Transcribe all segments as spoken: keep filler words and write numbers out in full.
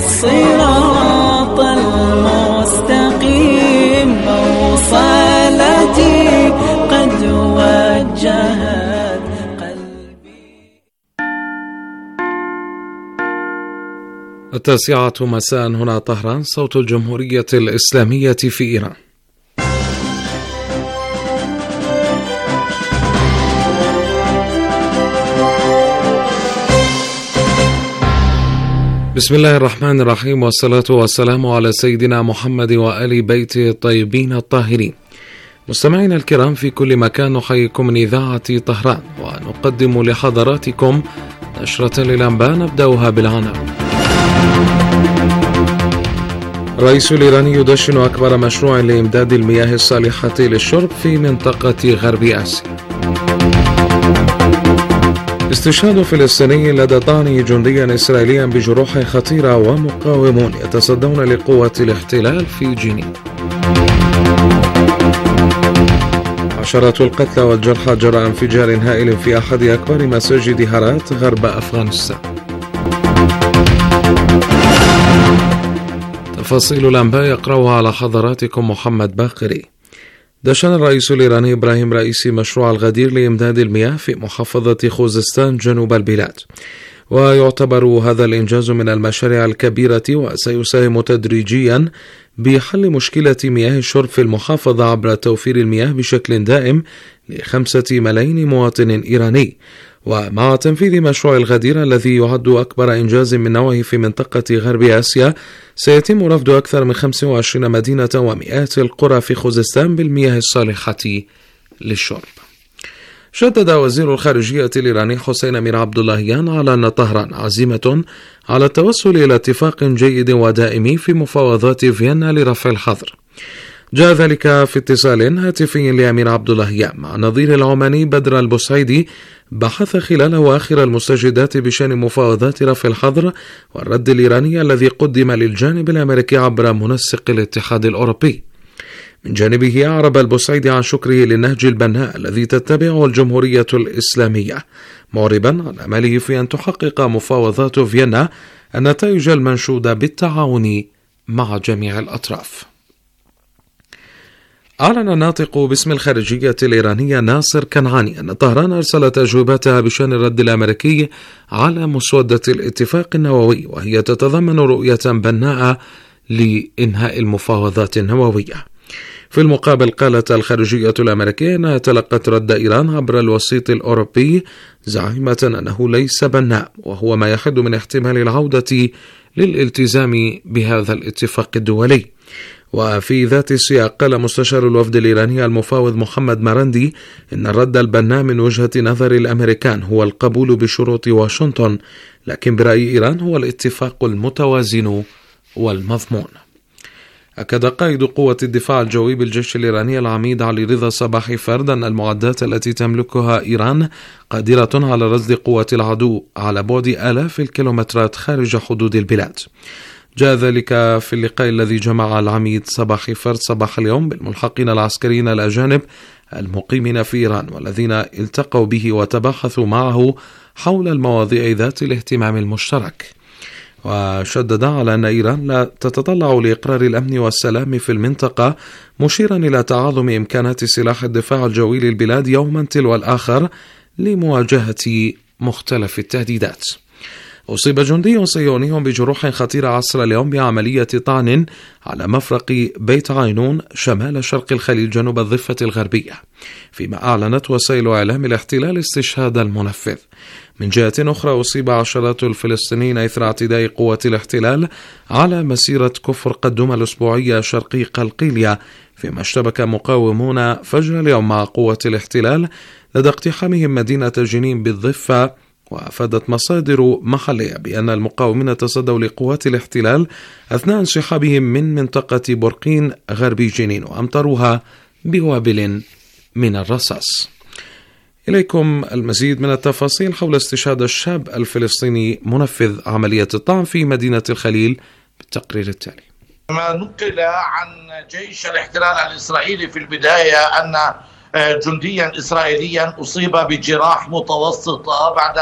الصراط المستقيم موصلتي قد وجهت قلبي. التاسعة مساء هنا طهران، صوت الجمهورية الإسلامية في إيران. بسم الله الرحمن الرحيم، والصلاة والسلام على سيدنا محمد وآل بيته الطيبين الطاهرين. مستمعينا الكرام في كل مكان، نحييكم من إذاعة طهران ونقدم لحضراتكم نشرة للأنباء نبدأها بالعناوين. الرئيس الإيراني يدشن أكبر مشروع لإمداد المياه الصالحة للشرب في منطقة غرب آسيا. استشهاد فلسطيني لدى طعن جنديا إسرائيليا بجروح خطيرة، ومقاومون يتصدون لقوة الاحتلال في جنين. عشرات القتلى والجرحى جراء انفجار هائل في أحد أكبر مساجد هرات غرب أفغانستان. تفاصيل الأنباء يقرأها على حضراتكم محمد باقري. دشن الرئيس الإيراني إبراهيم رئيسي مشروع الغدير لإمداد المياه في محافظة خوزستان جنوب البلاد، ويعتبر هذا الإنجاز من المشاريع الكبيرة، وسيساهم تدريجيا بحل مشكلة مياه الشرب في المحافظة عبر توفير المياه بشكل دائم لخمسة ملايين مواطن إيراني. ومع تنفيذ مشروع الغدير الذي يعد أكبر إنجاز من نوعه في منطقة غرب آسيا، سيتم رفد أكثر من خمسة وعشرين مدينة ومئات القرى في خوزستان بالمياه الصالحة للشرب. شدد وزير الخارجية الإيراني حسين أمير عبداللهيان على أن طهران عزيمة على التوصل إلى اتفاق جيد ودائم في مفاوضات فيينا لرفع الحظر. جاء ذلك في اتصال هاتفي لأمير عبداللهيان مع نظير العماني بدر البوسعيدي، بحث خلاله آخر المستجدات بشأن مفاوضات رفع الحظر والرد الإيراني الذي قدم للجانب الأمريكي عبر منسق الاتحاد الأوروبي. من جانبه أعرب البوسعيدي عن شكره للنهج البناء الذي تتبعه الجمهورية الإسلامية، معربا عن أمله في أن تحقق مفاوضات فيينا النتائج المنشودة بالتعاون مع جميع الأطراف. أعلن الناطق باسم الخارجية الإيرانية ناصر كنعاني أن طهران أرسلت أجوبتها بشأن الرد الأمريكي على مسودة الاتفاق النووي، وهي تتضمن رؤية بناءة لإنهاء المفاوضات النووية. في المقابل قالت الخارجية الأمريكية أنها تلقت رد إيران عبر الوسيط الأوروبي زعيمة أنه ليس بناء، وهو ما يحد من احتمال العودة للالتزام بهذا الاتفاق الدولي. وفي ذات السياق قال مستشار الوفد الإيراني المفاوض محمد مرندي إن الرد البناء من وجهة نظر الأمريكان هو القبول بشروط واشنطن، لكن برأي إيران هو الاتفاق المتوازن والمضمون. أكد قائد قوة الدفاع الجوي بالجيش الإيراني العميد علي رضا صباحي فرد أن المعدات التي تملكها إيران قادرة على رصد قوة العدو على بعد آلاف الكيلومترات خارج حدود البلاد. جاء ذلك في اللقاء الذي جمع العميد صباحي فرد صباح اليوم بالملحقين العسكريين الأجانب المقيمين في إيران، والذين التقوا به وتباحثوا معه حول المواضيع ذات الاهتمام المشترك. وشدد على أن إيران لا تتطلع لإقرار الأمن والسلام في المنطقة، مشيرا إلى تعاظم إمكانات سلاح الدفاع الجوي للبلاد يوما تلو الآخر لمواجهة مختلف التهديدات. أصيب جندي صهيوني بجروح خطيرة عصر اليوم بعملية طعن على مفرق بيت عينون شمال شرق الخليل جنوب الضفة الغربية، فيما أعلنت وسائل إعلام الاحتلال استشهاد المنفذ. من جهة أخرى أصيب عشرات الفلسطينيين إثر اعتداء قوات الاحتلال على مسيرة كفر قدوم الأسبوعية شرقي قلقيلية، فيما اشتبك مقاومون فجر اليوم مع قوة الاحتلال لدى اقتحامهم مدينة جنين بالضفة. وأفادت مصادر محلية بأن المقاومين تصدوا لقوات الاحتلال أثناء انسحابهم من منطقة برقين غربي جنين، وأمطروها بوابل من الرصاص. إليكم المزيد من التفاصيل حول استشهاد الشاب الفلسطيني منفذ عملية الطعن في مدينة الخليل بالتقرير التالي. ما نقل عن جيش الاحتلال الإسرائيلي في البداية أن جنديا إسرائيليا أصيب بجراح متوسطة بعد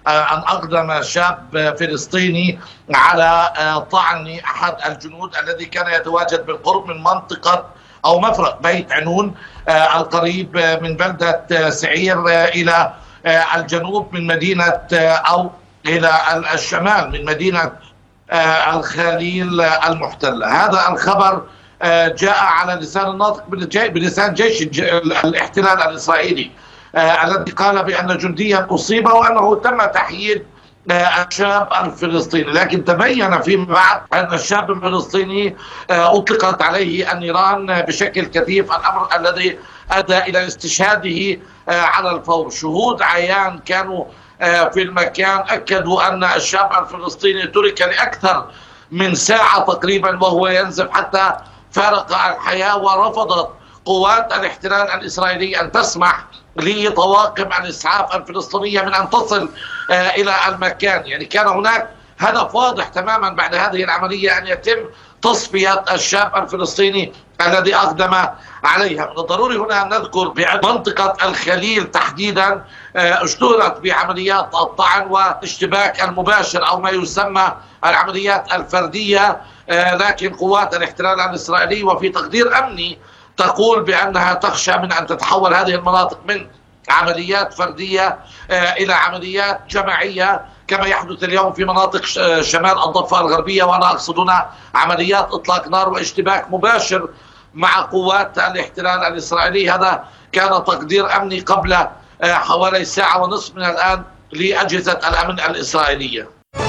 أن أقدم شاب فلسطيني على طعن أحد الجنود الذي كان يتواجد بالقرب من منطقة أو مفرق بيت عنون القريب من بلدة سعير إلى الجنوب من مدينة أو إلى الشمال من مدينة الخليل المحتلة. هذا الخبر جاء على لسان الناطق بلسان جيش الاحتلال الإسرائيلي الذي قال بأن جنديا أصيب وأنه تم تحييد الشاب الفلسطيني، لكن تبين فيما بعد أن الشاب الفلسطيني أطلقت عليه النيران بشكل كثيف، الأمر الذي أدى إلى استشهاده على الفور. شهود عيان كانوا في المكان أكدوا أن الشاب الفلسطيني ترك لأكثر من ساعة تقريبا وهو ينزف حتى فارق الحياة، ورفضت قوات الاحتلال الإسرائيلي أن تسمح لطواقم الإسعاف الفلسطينية من أن تصل إلى المكان. يعني كان هناك هدف واضح تماما بعد هذه العملية أن يتم تصفية الشاب الفلسطيني الذي أقدم عليها. من الضروري هنا أن نذكر بأن منطقة الخليل تحديدا اشتهرت بعمليات الطعن والاشتباك المباشر أو ما يسمى العمليات الفردية، لكن قوات الاحتلال الإسرائيلي وفي تقدير أمني تقول بأنها تخشى من أن تتحول هذه المناطق من عمليات فردية إلى عمليات جماعية كما يحدث اليوم في مناطق شمال الضفة الغربية، وأنا أقصد هنا عمليات إطلاق نار واشتباك مباشر مع قوات الاحتلال الإسرائيلي. هذا كان تقدير أمني قبل حوالي ساعة ونصف من الآن لأجهزة الأمن الإسرائيلية.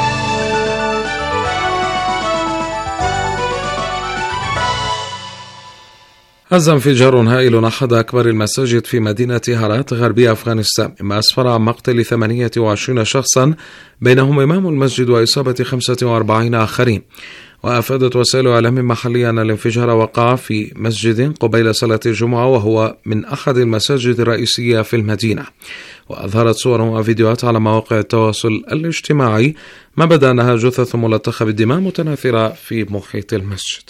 هز انفجار هائل أحد أكبر المساجد في مدينة هرات غربي أفغانستان، مما أسفر عن مقتل ثمانية وعشرين شخصا بينهم إمام المسجد وإصابة خمسة وأربعين آخرين. وأفادت وسائل إعلام محلية أن الانفجار وقع في مسجد قبيل صلاة الجمعة، وهو من أحد المساجد الرئيسية في المدينة. وأظهرت صور وفيديوهات على مواقع التواصل الاجتماعي ما بدا أنها جثث ملطخة بالدماء متناثرة في محيط المسجد.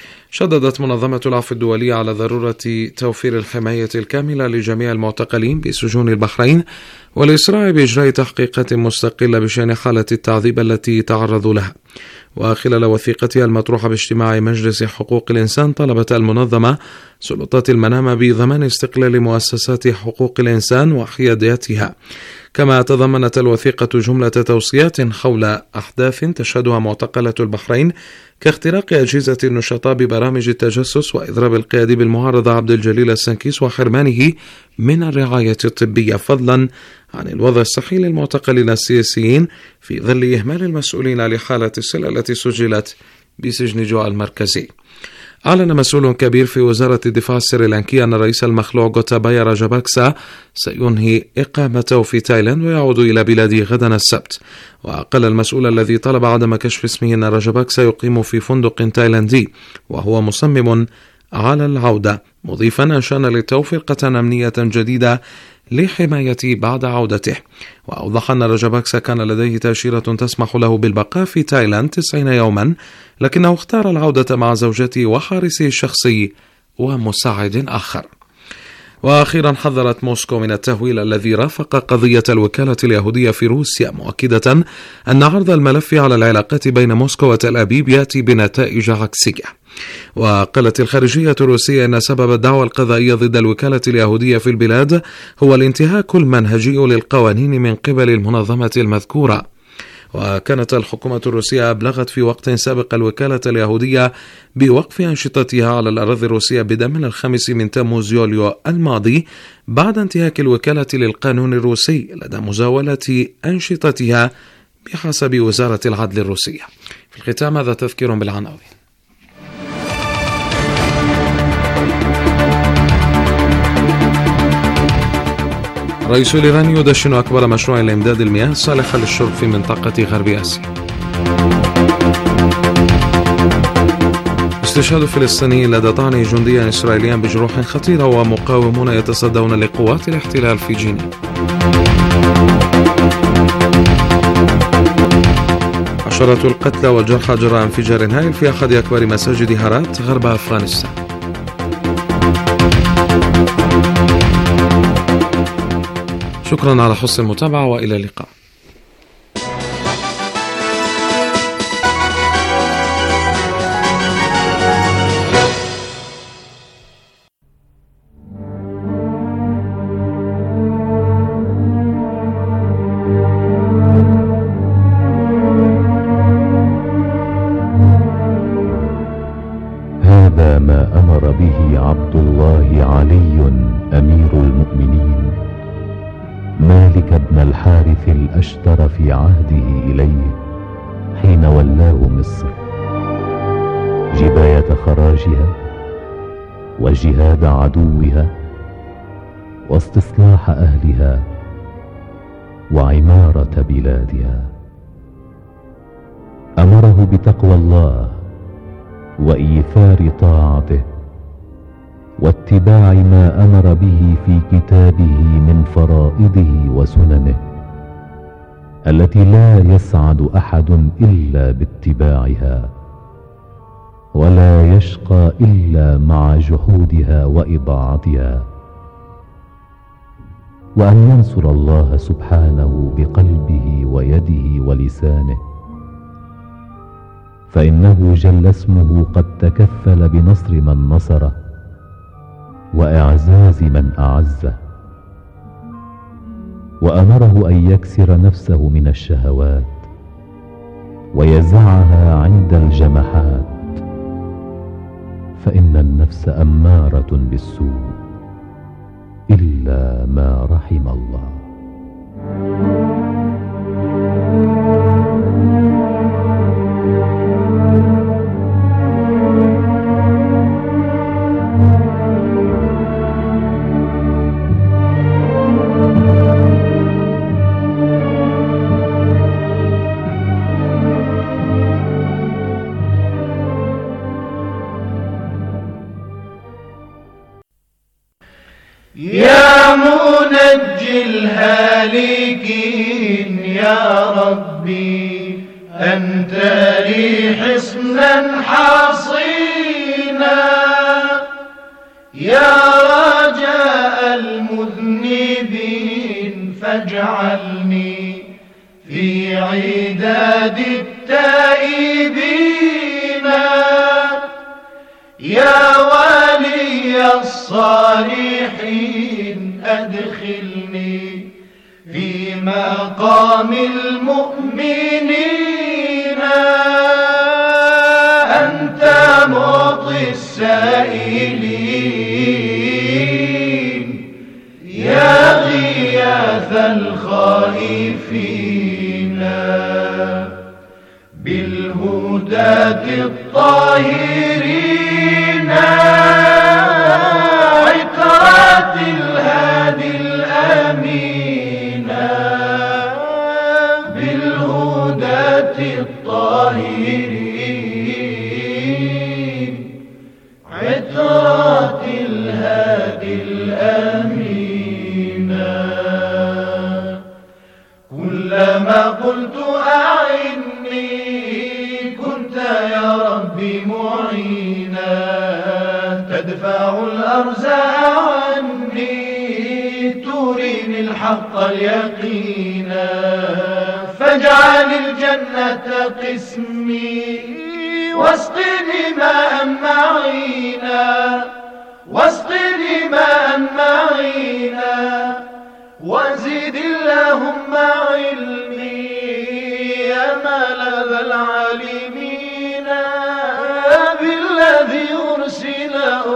شددت منظمة العفو الدولية على ضرورة توفير الحماية الكاملة لجميع المعتقلين بسجون البحرين والإسراع بإجراء تحقيقات مستقلة بشأن حالة التعذيب التي تعرضوا لها. وخلال وثيقتها المطروحة باجتماع مجلس حقوق الإنسان، طلبت المنظمة سلطات المنامة بضمان استقلال مؤسسات حقوق الإنسان وحياديتها. كما تضمنت الوثيقة جملة توصيات حول أحداث تشهدها معتقلة البحرين كاختراق أجهزة النشطاء ببرامج التجسس وإضراب القيادي بالمعارضة عبد الجليل السنكيس وحرمانه من الرعاية الطبية، فضلا عن الوضع الصحي للمعتقلين السياسيين في ظل إهمال المسؤولين لحالة السلة التي سجلت بسجن جوا المركزي. أعلن مسؤول كبير في وزارة الدفاع السريلانكية أن الرئيس المخلوع غوتابايا راجاباكسا سينهي إقامته في تايلاند ويعود إلى بلاده غدا السبت. وقال المسؤول الذي طلب عدم كشف اسمه أن راجاباكسا يقيم في فندق تايلاندي وهو مصمم على العودة، مضيفا أنشأنا للتو فرقة أمنية جديدة لحمايته بعد عودته. وأوضح أن راجاباكسا كان لديه تأشيرة تسمح له بالبقاء في تايلاند تسعين يوما، لكنه اختار العودة مع زوجته وحارسه الشخصي ومساعد آخر. وأخيرا حذرت موسكو من التهويل الذي رافق قضية الوكالة اليهودية في روسيا، مؤكدة أن عرض الملف على العلاقات بين موسكو وتل أبيب يأتي بنتائج عكسية. وقالت الخارجية الروسية أن سبب الدعوى القضائية ضد الوكالة اليهودية في البلاد هو الانتهاك المنهجي للقوانين من قبل المنظمة المذكورة. وكانت الحكومة الروسية أبلغت في وقت سابق الوكالة اليهودية بوقف أنشطتها على الأراضي الروسية بدءا من الخامس من تموز يوليو الماضي، بعد انتهاك الوكالة للقانون الروسي لدى مزاولة أنشطتها بحسب وزارة العدل الروسية. في الختام هذا تذكير بالعناوين. الرئيس الإيراني يدشن أكبر مشروع لإمداد المياه الصالحة للشرب في منطقة غرب آسيا. استشهاد فلسطيني لدى طعن جنديا إسرائيليا بجروح خطيرة ومقاومون يتصدون لقوات الاحتلال في جنين. عشرات القتلى والجرحى جراء انفجار هائل في أحد أكبر مساجد هرات غرب أفغانستان. شكرا على حسن المتابعة وإلى اللقاء. عبد الله علي أمير المؤمنين مالك بن الحارث الأشتر في عهده إليه حين ولاه مصر جباية خراجها وجهاد عدوها واستصلاح أهلها وعمارة بلادها. أمره بتقوى الله وإيثار طاعته واتباع ما أمر به في كتابه من فرائضه وسننه التي لا يسعد أحد إلا باتباعها ولا يشقى إلا مع جحودها وإضاعتها، وأن ينصر الله سبحانه بقلبه ويده ولسانه، فإنه جل اسمه قد تكفل بنصر من نصره وإعزاز من أعزه. وأمره أن يكسر نفسه من الشهوات ويزعها عند الجمحات، فإن النفس أمارة بالسوء إلا ما رحم الله. يا منجي الهالكين يا ربي أنت لي حصنا حصينا، يا رجاء المذنبين فاجعلني في عداد التائبين، يا ولي الصالحين أدخلني في مقام المؤمنين، أنت معطي السائلين يا غياث الخائفين، بالهداة الطاهرين عترات الهادي الأمين، بالهداة الطاهرين عترات الهادي الأمين. كلما قلت أعني كنت يا ربي معينا، تدفع الأرزاق عني تريني الحق اليقينا، فاجعل الجنة قسمي واسقني ماء معينا، واسقني ماء معينا، وزد اللهم علمي يا ملذ العالمين، بالذي أرسل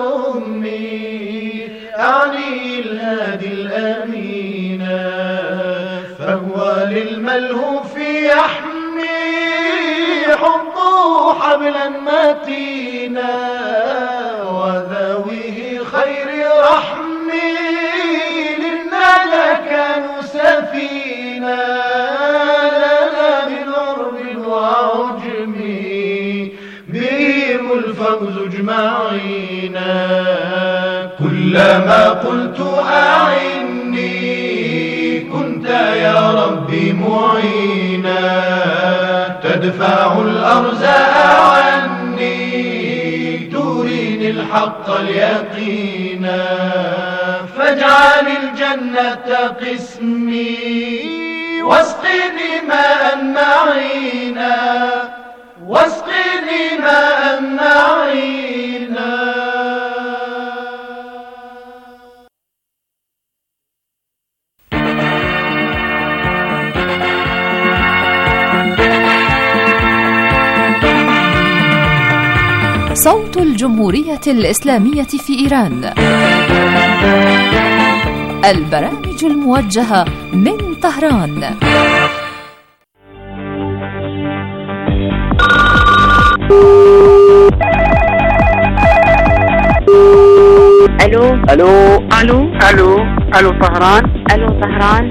أمي أعني الهادي الأمين، فهو للملهوف يحمي حبه حبلا متينا، وذويه خير رحمي للنجا كانوا سفينا، لنا من عرب وعجم بهم الفوز اجمعينا. كلما قلت أعني كنت يا ربي معينا، تدفع الأرزاق عني تريني الحق اليقينا، فاجعل الجنة قسمي واسقني ماء معينا، واسقني ماء معينا. صوت الجمهورية الإسلامية في إيران. البرامج الموجهة من طهران. الو الو الو الو الو طهران الو طهران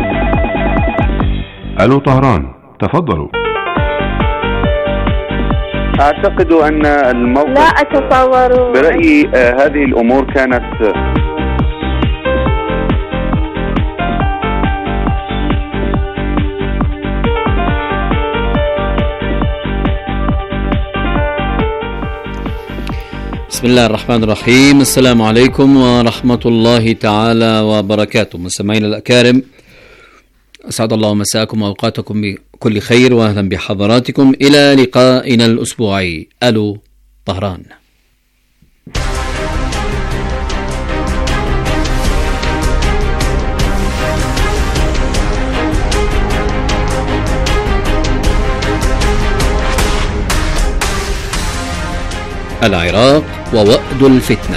الو طهران تفضلوا. اعتقد ان الموقف لا اتصور. برأيي آه هذه الامور كانت بسم الله الرحمن الرحيم. السلام عليكم ورحمة الله تعالى وبركاته. مستمعينا الأكارم، أسعد الله مساءكم وأوقاتكم بكل خير، وأهلا بحضراتكم إلى لقائنا الأسبوعي ألو طهران. العراق ووأد الفتنة.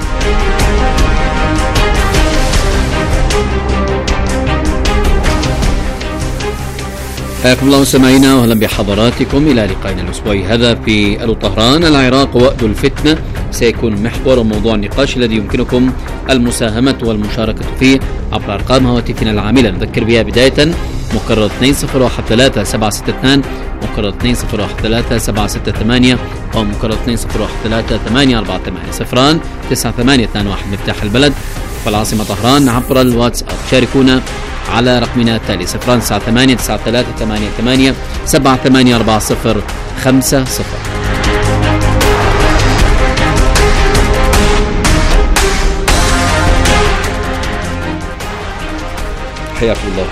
حياكم الله مستمعينا واهلا بحضراتكم الى لقائنا الاسبوعي هذا في الو طهران. العراق ووأد الفتنة سيكون محور وموضوع النقاش الذي يمكنكم المساهمة والمشاركة فيه عبر ارقام هواتفنا العاملة. نذكر بها بداية مكرر اثنين صفر واحد ثلاثة سبعة ستة اثنين، مكرر اثنين صفر واحد ثلاثة سبعة ستة ثمانية، ومكرر اثنين صفر واحد ثلاثة ثمانية أربعة ثمانية صفران تسعة ثمانية اثنان واحد مفتاح البلد والعاصمة طهران عبر الواتساب. شاركونا على رقمنا التالي صفران تسعة ثمانية تسعة ثلاثة ثمانية ثمانية سبعة ثمانية أربعة صفر خمسة صفر. حياكم الله.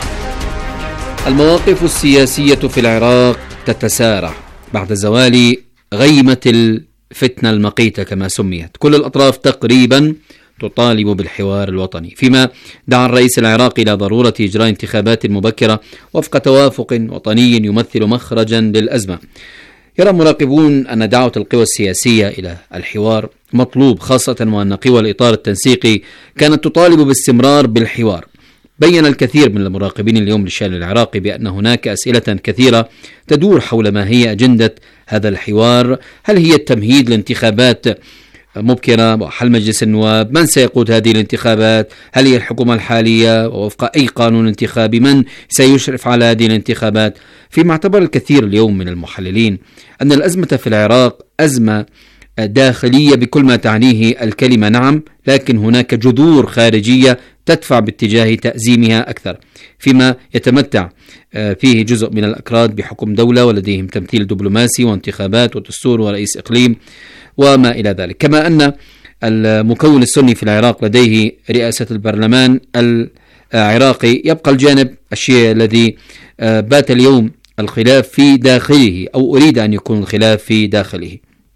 المواقف السياسية في العراق تتسارع بعد زوال غيمة الفتنة المقيتة كما سميت. كل الأطراف تقريبا تطالب بالحوار الوطني، فيما دعا الرئيس العراقي إلى ضرورة إجراء انتخابات مبكرة وفق توافق وطني يمثل مخرجا للأزمة. يرى مراقبون أن دعوة القوى السياسية إلى الحوار مطلوب، خاصة وأن قوى الإطار التنسيقي كانت تطالب باستمرار بالحوار. بين الكثير من المراقبين اليوم للشأن العراقي بأن هناك أسئلة كثيرة تدور حول ما هي أجندة هذا الحوار. هل هي التمهيد لانتخابات مبكرة وحل مجلس النواب؟ من سيقود هذه الانتخابات؟ هل هي الحكومة الحالية ووفق أي قانون انتخابي؟ من سيشرف على هذه الانتخابات؟ فيما اعتبر الكثير اليوم من المحللين أن الأزمة في العراق أزمة داخلية بكل ما تعنيه الكلمة، نعم، لكن هناك جذور خارجية تدفع باتجاه تأزيمها أكثر، فيما يتمتع فيه جزء من الأكراد بحكم دولة ولديهم تمثيل دبلوماسي وانتخابات ودستور ورئيس إقليم وما إلى ذلك. كما أن المكون السني في العراق لديه رئاسة البرلمان العراقي، يبقى الجانب الشيعي الذي بات اليوم الخلاف في داخله أو أريد أن يكون الخلاف في داخله.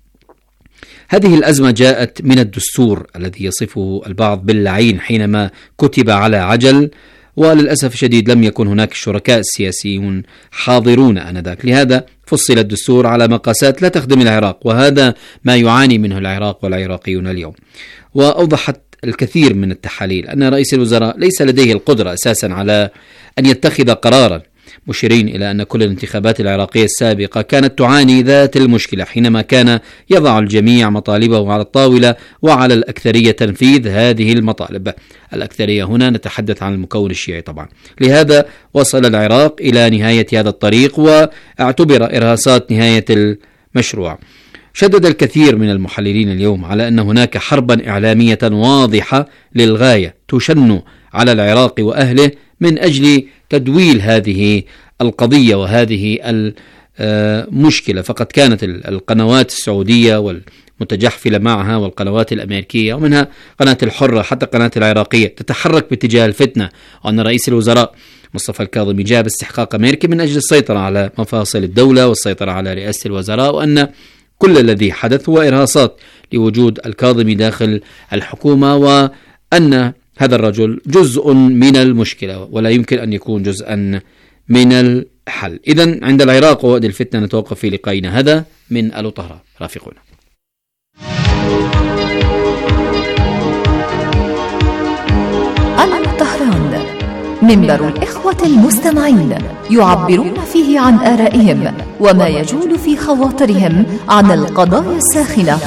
هذه الأزمة جاءت من الدستور الذي يصفه البعض باللعين حينما كتب على عجل، وللأسف الشديد لم يكن هناك الشركاء السياسيون حاضرون آنذاك. لهذا فصل الدستور على مقاسات لا تخدم العراق، وهذا ما يعاني منه العراق والعراقيون اليوم. وأوضحت الكثير من التحاليل أن رئيس الوزراء ليس لديه القدرة أساسا على أن يتخذ قرارا، مشيرين إلى أن كل الانتخابات العراقية السابقة كانت تعاني ذات المشكلة حينما كان يضع الجميع مطالبه على الطاولة وعلى الأكثرية تنفيذ هذه المطالب. الأكثرية هنا نتحدث عن المكون الشيعي طبعا. لهذا وصل العراق إلى نهاية هذا الطريق واعتبر إرهاصات نهاية المشروع. شدد الكثير من المحللين اليوم على أن هناك حربا إعلامية واضحة للغاية تشن على العراق وأهله من أجل تدويل هذه القضية وهذه المشكلة. فقد كانت القنوات السعودية والمتجحفلة معها والقنوات الأمريكية ومنها قناة الحرة حتى قناة العراقية تتحرك باتجاه الفتنة، وأن رئيس الوزراء مصطفى الكاظمي جاء باستحقاق أمريكي من أجل السيطرة على مفاصل الدولة والسيطرة على رئاسة الوزراء، وأن كل الذي حدث هو إرهاصات لوجود الكاظمي داخل الحكومة، وأن هذا الرجل جزء من المشكلة ولا يمكن أن يكون جزءا من الحل. إذن عند العراق ووأد الفتنة نتوقف في لقائنا هذا من ألو طهران. رافقونا. طهران، منبر الإخوة المستمعين يعبرون فيه عن آرائهم وما يجول في خواطرهم عن القضايا الساخنة.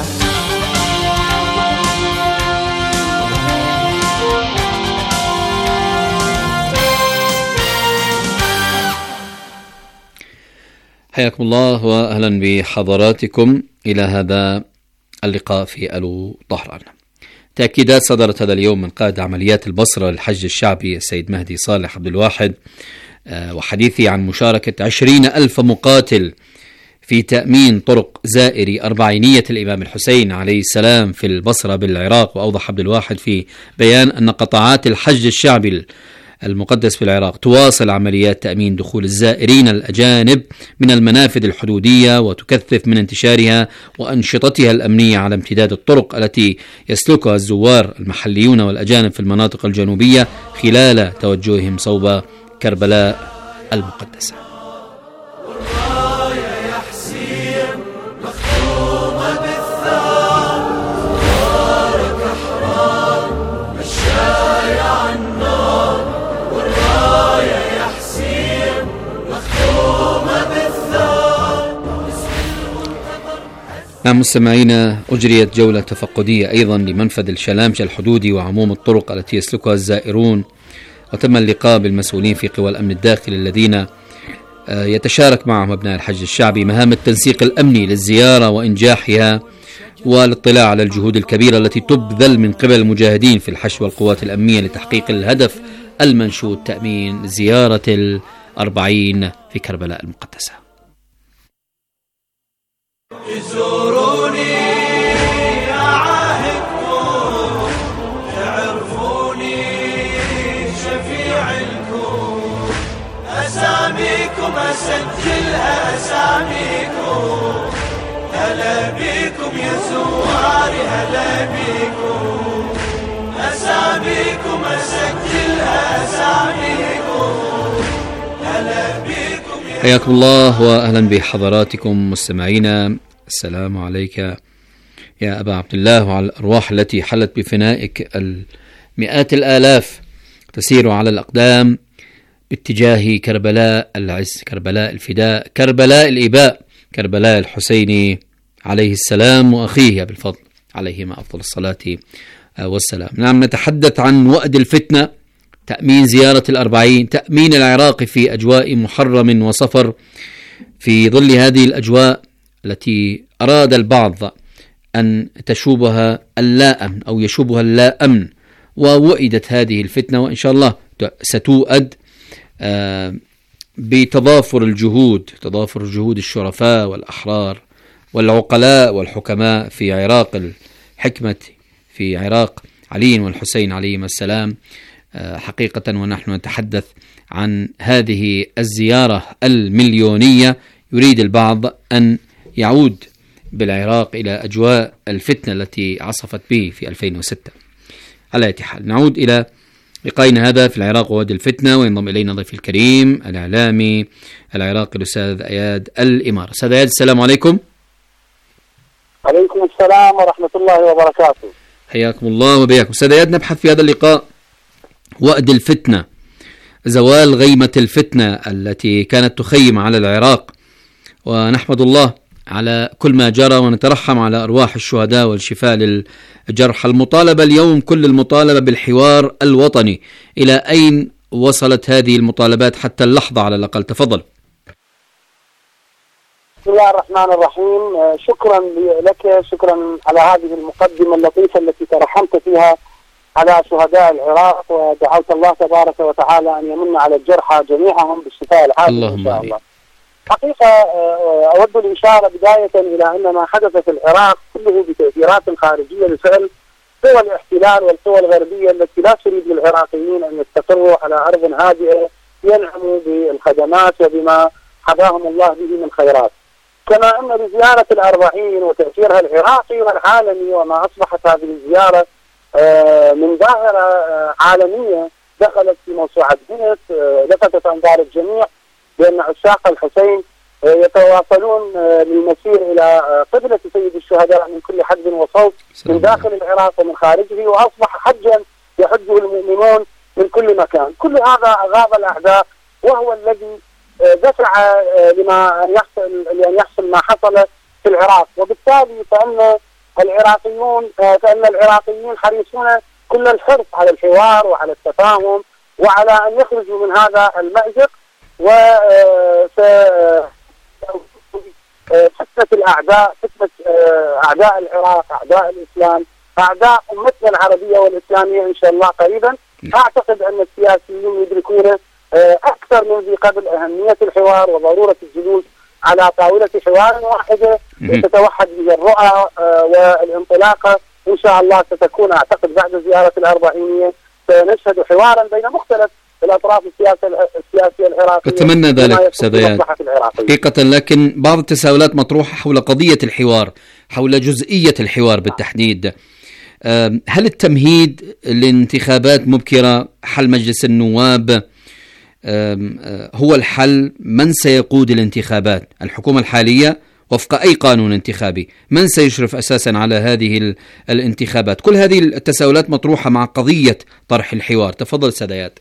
حياكم الله وأهلا بحضراتكم إلى هذا اللقاء في ألو طهران. تأكيدات صدرت هذا اليوم من قائد عمليات البصرة للحج الشعبي السيد مهدي صالح عبد الواحد وحديثي عن مشاركة عشرين ألف مقاتل في تأمين طرق زائري أربعينية الإمام الحسين عليه السلام في البصرة بالعراق. وأوضح عبد الواحد في بيان أن قطاعات الحج الشعبي المقدس في العراق تواصل عمليات تأمين دخول الزائرين الأجانب من المنافذ الحدودية وتكثف من انتشارها وأنشطتها الأمنية على امتداد الطرق التي يسلكها الزوار المحليون والأجانب في المناطق الجنوبية خلال توجههم صوب كربلاء المقدسة. نعم مستمعينا، أجريت جولة تفقدية أيضا لمنفذ الشلامشة الحدودي وعموم الطرق التي يسلكها الزائرون، وتم اللقاء بالمسؤولين في قوى الأمن الداخلي الذين يتشارك معهم أبناء الحج الشعبي مهام التنسيق الأمني للزيارة وإنجاحها، والاطلاع على الجهود الكبيرة التي تبذل من قبل المجاهدين في الحشد والقوات الأمنية لتحقيق الهدف المنشود تأمين زيارة الأربعين في كربلاء المقدسة. يزوروني أعاهدكم تعرفوني شفيع لكم، أساميكم أسجلها أساميكم، هلا بيكم يا زواري هلا بيكم، أساميكم أسجلها أساميكم، هلا بيكم. حياكم الله وأهلا بحضراتكم مستمعينا. السلام عليك يا أبا عبد الله وعلى الأرواح التي حلت بفنائك المئات الآلاف تسير على الأقدام باتجاه كربلاء العز، كربلاء الفداء، كربلاء الإباء، كربلاء الحسين عليه السلام وأخيه بالفضل عليهما أفضل الصلاة والسلام. نعم نتحدث عن وأد الفتنة، تأمين زيارة الأربعين، تأمين العراق في أجواء محرم وصفر. في ظل هذه الأجواء التي أراد البعض أن تشوبها اللا أمن أو يشوبها اللا أمن، ووئدت هذه الفتنة وإن شاء الله ستوأد بتضافر الجهود، تضافر جهود الشرفاء والأحرار والعقلاء والحكماء في عراق الحكمة، في عراق علي والحسين عليهما السلام. حقيقة ونحن نتحدث عن هذه الزيارة المليونية، يريد البعض أن يعود بالعراق إلى أجواء الفتنة التي عصفت به في ألفين وستة. على أي حال نعود إلى لقائنا هذا في العراق وواد الفتنة، وينضم إلينا ضيف الكريم الإعلامي العراقي الأستاذ أياد الإمارة. أستاذ أياد السلام عليكم. عليكم السلام ورحمة الله وبركاته. حياكم الله وبياكم. أستاذ أياد، نبحث في هذا اللقاء وأد الفتنة، زوال غيمة الفتنة التي كانت تخيم على العراق، ونحمد الله على كل ما جرى ونترحم على أرواح الشهداء والشفاء للجرحى. المطالبة اليوم كل المطالبة بالحوار الوطني، إلى أين وصلت هذه المطالبات حتى اللحظة على الأقل؟ تفضل. بسم الله الرحمن الرحيم. شكرا لك، شكرا على هذه المقدمة اللطيفة التي ترحمت فيها على شهداء العراق، ودعوت الله تبارك وتعالى أن يمن على الجرحى جميعهم بالشفاء العاجل إن شاء الله. حقيقة أود الإشارة بداية إلى أن ما حدث في العراق كله بتأثيرات خارجية بفعل قوى الاحتلال والقوى الغربية التي لا تريد للعراقيين أن يستقروا على أرض هادئة ينعموا بالخدمات وبما حباهم الله به من خيرات. كما أن بزيارة الأربعين وتأثيرها العراقي والعالمي، وما أصبحت هذه الزيارة من ظاهرة عالمية دخلت في موسوعة جينيس، لفتت أنظار الجميع بأن عشاق الحسين يتواصلون للمسير إلى قبلة سيد الشهداء من كل حد وصوب من داخل العراق ومن خارجه، وأصبح حجا يحجه المؤمنون من كل مكان. كل هذا أغاض الأعداء، وهو الذي دفع لما أن يحصل لأن يحصل ما حصل في العراق. وبالتالي فإن العراقيون فإن العراقيين حريصون كل الحرص على الحوار وعلى التفاهم وعلى أن يخرجوا من هذا المأزق. و فتنة الأعداء، فتنة أعداء العراق، أعداء الإسلام، أعداء أمتنا العربية والإسلامية إن شاء الله قريبا. أعتقد أن السياسيين يدركون أكثر من ذي قبل أهمية الحوار وضرورة الجلوس على طاولة حوار واحدة تتوحد به الرؤى والانطلاقة. إن شاء الله ستكون أعتقد بعد زيارة الأربعينية سنشهد حوارا بين مختلف الأطراف السياسية العراقية. أتمنى ذلك أستاذ اياد حقيقة، لكن بعض التساؤلات مطروحة حول قضية الحوار، حول جزئية الحوار بالتحديد. هل التمهيد لانتخابات مبكرة حل مجلس النواب هو الحل؟ من سيقود الانتخابات؟ الحكومة الحالية وفق أي قانون انتخابي؟ من سيشرف أساسا على هذه الانتخابات؟ كل هذه التساؤلات مطروحة مع قضية طرح الحوار. تفضل ساديات.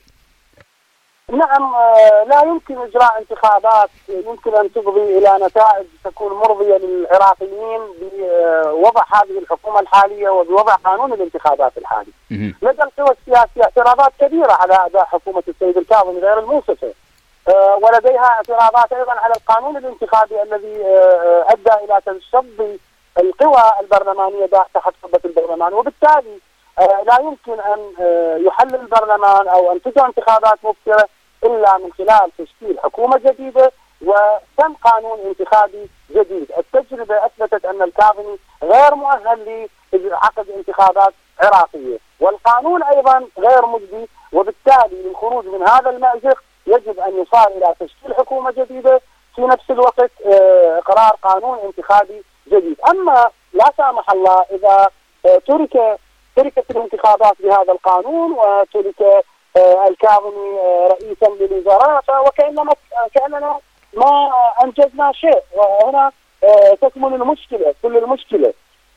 نعم، لا يمكن إجراء انتخابات يمكن أن تفضي إلى نتائج تكون مرضية للعراقيين بوضع هذه الحكومة الحالية وبوضع قانون الانتخابات الحالي. لدى القوى السياسية اعتراضات كبيرة على أداء حكومة السيد الكاظمي غير المنصفة، ولديها اعتراضات أيضا على القانون الانتخابي الذي أدى إلى تشظي القوى البرلمانية تحت قبة البرلمان. وبالتالي لا يمكن أن يحل البرلمان أو أن تجرى انتخابات مبكرة إلا من خلال تشكيل حكومة جديدة وتم قانون انتخابي جديد. التجربة أثبتت أن الكاظمي غير مؤهل لعقد انتخابات عراقية، والقانون أيضا غير مجدي، وبالتالي للخروج من هذا المأزق يجب أن يصار إلى تشكيل حكومة جديدة في نفس الوقت إقرار قانون انتخابي جديد. أما لا سامح الله إذا ترك تركت الانتخابات بهذا القانون وترك الكاظمي رئيسا للوزراء وكأنما كأننا ما أنجزنا شيء، وهنا تكمن المشكلة، كل المشكلة.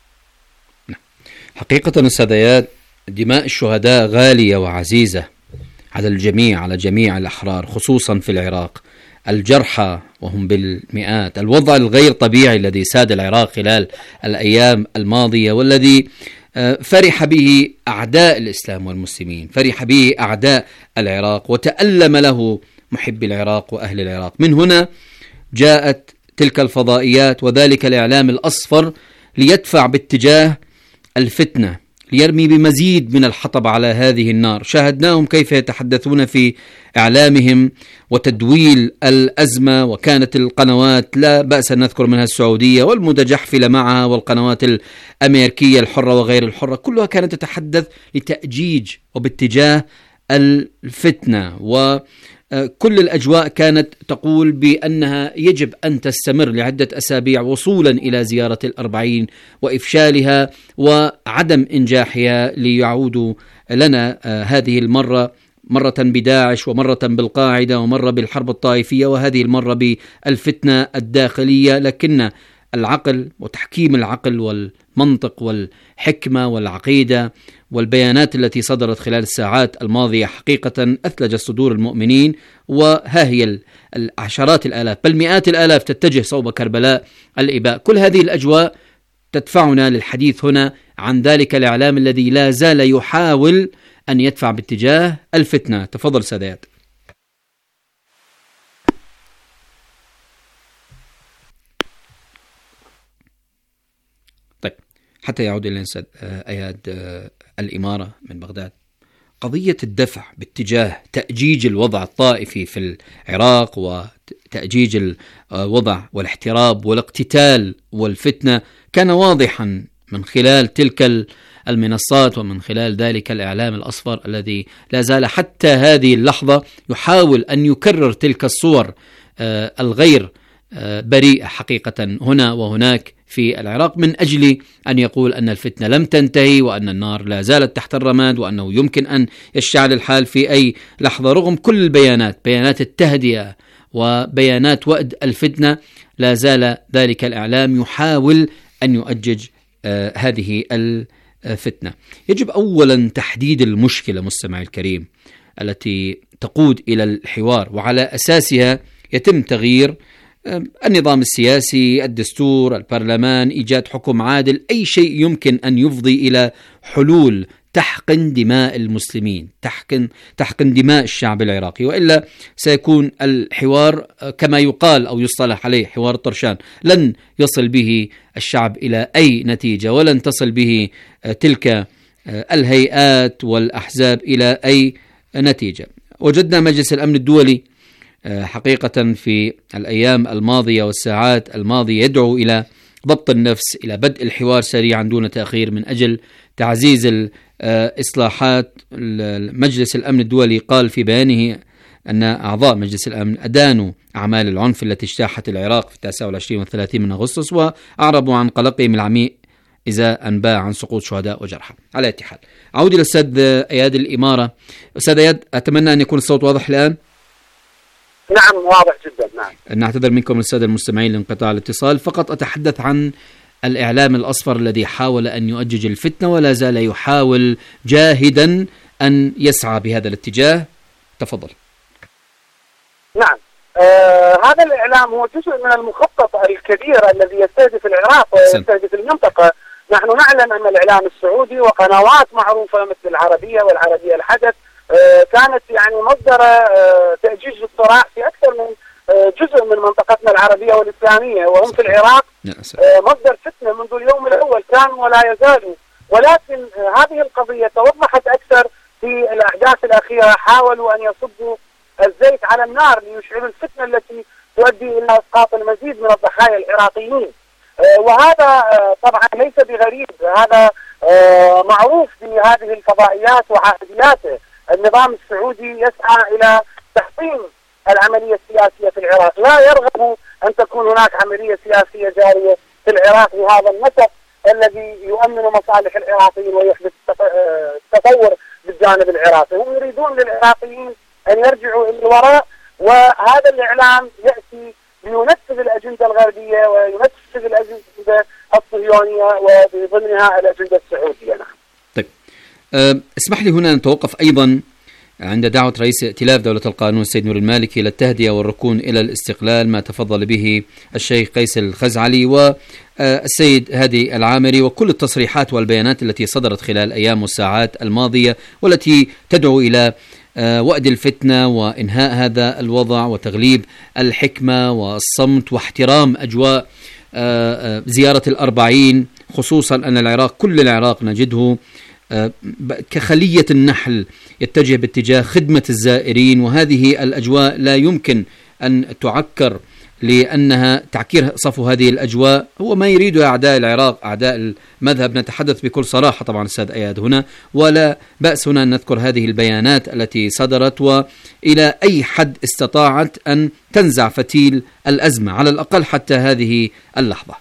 حقيقة أستاذ اياد، دماء الشهداء غالية وعزيزة على الجميع، على جميع الأحرار خصوصا في العراق، الجرحى وهم بالمئات، الوضع الغير طبيعي الذي ساد العراق خلال الأيام الماضية والذي فرح به أعداء الإسلام والمسلمين، فرح به أعداء العراق وتألم له محبي العراق وأهل العراق. من هنا جاءت تلك الفضائيات وذلك الإعلام الأصفر ليدفع باتجاه الفتنة، ليرمي بمزيد من الحطب على هذه النار. شاهدناهم كيف يتحدثون في إعلامهم وتدويل الأزمة، وكانت القنوات لا بأس أن نذكر منها السعودية والمتجحفلة معها والقنوات الأمريكية الحرة وغير الحرة، كلها كانت تتحدث لتأجيج وباتجاه الفتنة، وكل الأجواء كانت تقول بأنها يجب أن تستمر لعدة أسابيع وصولا إلى زيارة الأربعين وإفشالها وعدم إنجاحها، ليعودوا لنا هذه المرة مرة بداعش ومرة بالقاعدة ومرة بالحرب الطائفية وهذه المرة بالفتنة الداخلية. لكن العقل وتحكيم العقل والمنطق والحكمة والعقيدة والبيانات التي صدرت خلال الساعات الماضية حقيقة أثلج صدور المؤمنين، وها هي العشرات الآلاف بل مئات الآلاف تتجه صوب كربلاء الإباء. كل هذه الأجواء تدفعنا للحديث هنا عن ذلك الإعلام الذي لا زال يحاول أن يدفع باتجاه الفتنة. تفضل سادات. طيب، حتى يعود إلى أياد الإمارة من بغداد، قضية الدفع باتجاه تأجيج الوضع الطائفي في العراق وتأجيج الوضع والاحتراب والاقتتال والفتنة كان واضحا من خلال تلك المنصات ومن خلال ذلك الإعلام الأصفر الذي لا زال حتى هذه اللحظة يحاول أن يكرر تلك الصور الغير بريئة حقيقة هنا وهناك في العراق من أجل أن يقول أن الفتنة لم تنتهي وأن النار لا زالت تحت الرماد وأنه يمكن أن يشتعل الحال في أي لحظة، رغم كل البيانات، بيانات التهدئة وبيانات وأد الفتنة، لا زال ذلك الإعلام يحاول أن يؤجج آه هذه الفتنة. يجب أولا تحديد المشكلة مستمعي الكريم التي تقود إلى الحوار، وعلى أساسها يتم تغيير النظام السياسي، الدستور، البرلمان، إيجاد حكم عادل، أي شيء يمكن أن يفضي إلى حلول تحقن دماء المسلمين، تحقن, تحقن دماء الشعب العراقي، وإلا سيكون الحوار كما يقال أو يصطلح عليه حوار طرشان، لن يصل به الشعب إلى أي نتيجة، ولن تصل به تلك الهيئات والأحزاب إلى أي نتيجة. وجدنا مجلس الأمن الدولي حقيقة في الأيام الماضية والساعات الماضية يدعو إلى ضبط النفس، إلى بدء الحوار سريعا دون تأخير من أجل تعزيز الإصلاحات. مجلس الأمن الدولي قال في بيانه أن أعضاء مجلس الأمن أدانوا أعمال العنف التي اجتاحت العراق في التاسع والعشرين والثلاثين من أغسطس، وأعربوا عن قلقهم العميق إذا أنباء عن سقوط شهداء وجرحى. على أي حال، أعود إلى الأستاذ إياد الإمارة. أستاذ إياد، أتمنى أن يكون الصوت واضح الآن. نعم واضح جدا. نعم. نعتذر منكم السادة المستمعين لانقطاع الاتصال، فقط أتحدث عن الإعلام الأصفر الذي حاول أن يؤجج الفتنة ولا زال يحاول جاهدا أن يسعى بهذا الاتجاه. تفضل. نعم، آه هذا الإعلام هو جزء من المخطط الكبير الذي يستهدف العراق ويستهدف المنطقة. نحن نعلم أن الإعلام السعودي وقنوات معروفة مثل العربية والعربية الحدث آه كانت يعني مصدر آه تأجيج الصراع في أكثر من آه جزء من منطقتنا العربية والإسلامية، وهم في العراق آه مصدر فتنة منذ اليوم الأول كانوا ولا يزالوا. ولكن آه هذه القضية توضحت أكثر في الأحداث الأخيرة، حاولوا أن يصبوا الزيت على النار ليشعلوا الفتنة التي تؤدي إلى إسقاط المزيد من الضحايا العراقيين. آه وهذا آه طبعا ليس بغريب، هذا آه معروف بهذه الفضائيات وعائدياته. النظام السعودي يسعى إلى تحطيم العملية السياسية في العراق، لا يرغب أن تكون هناك عملية سياسية جارية في العراق بهذا النسق الذي يؤمن مصالح العراقيين ويحدث تطور بالجانب العراقي. هم يريدون للعراقيين أن يرجعوا إلى الوراء، وهذا الإعلام يأتي لينفذ الأجندة الغربية وينفذ الأجندة الصهيونية وبضمنها الأجندة السعودية. طيب، أه اسمح لي هنا أن نتوقف أيضا عند دعوة رئيس ائتلاف دولة القانون السيد نور المالكي إلى التهدئة والركون إلى الاستقلال، ما تفضل به الشيخ قيس الخزعلي والسيد هادي العامري، وكل التصريحات والبيانات التي صدرت خلال الأيام والساعات الماضية والتي تدعو إلى وأد الفتنة وإنهاء هذا الوضع وتغليب الحكمة والصمت واحترام أجواء زيارة الأربعين، خصوصا أن العراق كل العراق نجده كخلية النحل يتجه باتجاه خدمة الزائرين، وهذه الأجواء لا يمكن أن تعكر، لأنها تعكير صفو هذه الأجواء هو ما يريده أعداء العراق، أعداء المذهب. نتحدث بكل صراحة طبعا أستاذ إياد هنا، ولا بأس هنا أن نذكر هذه البيانات التي صدرت وإلى أي حد استطاعت أن تنزع فتيل الأزمة على الأقل حتى هذه اللحظة.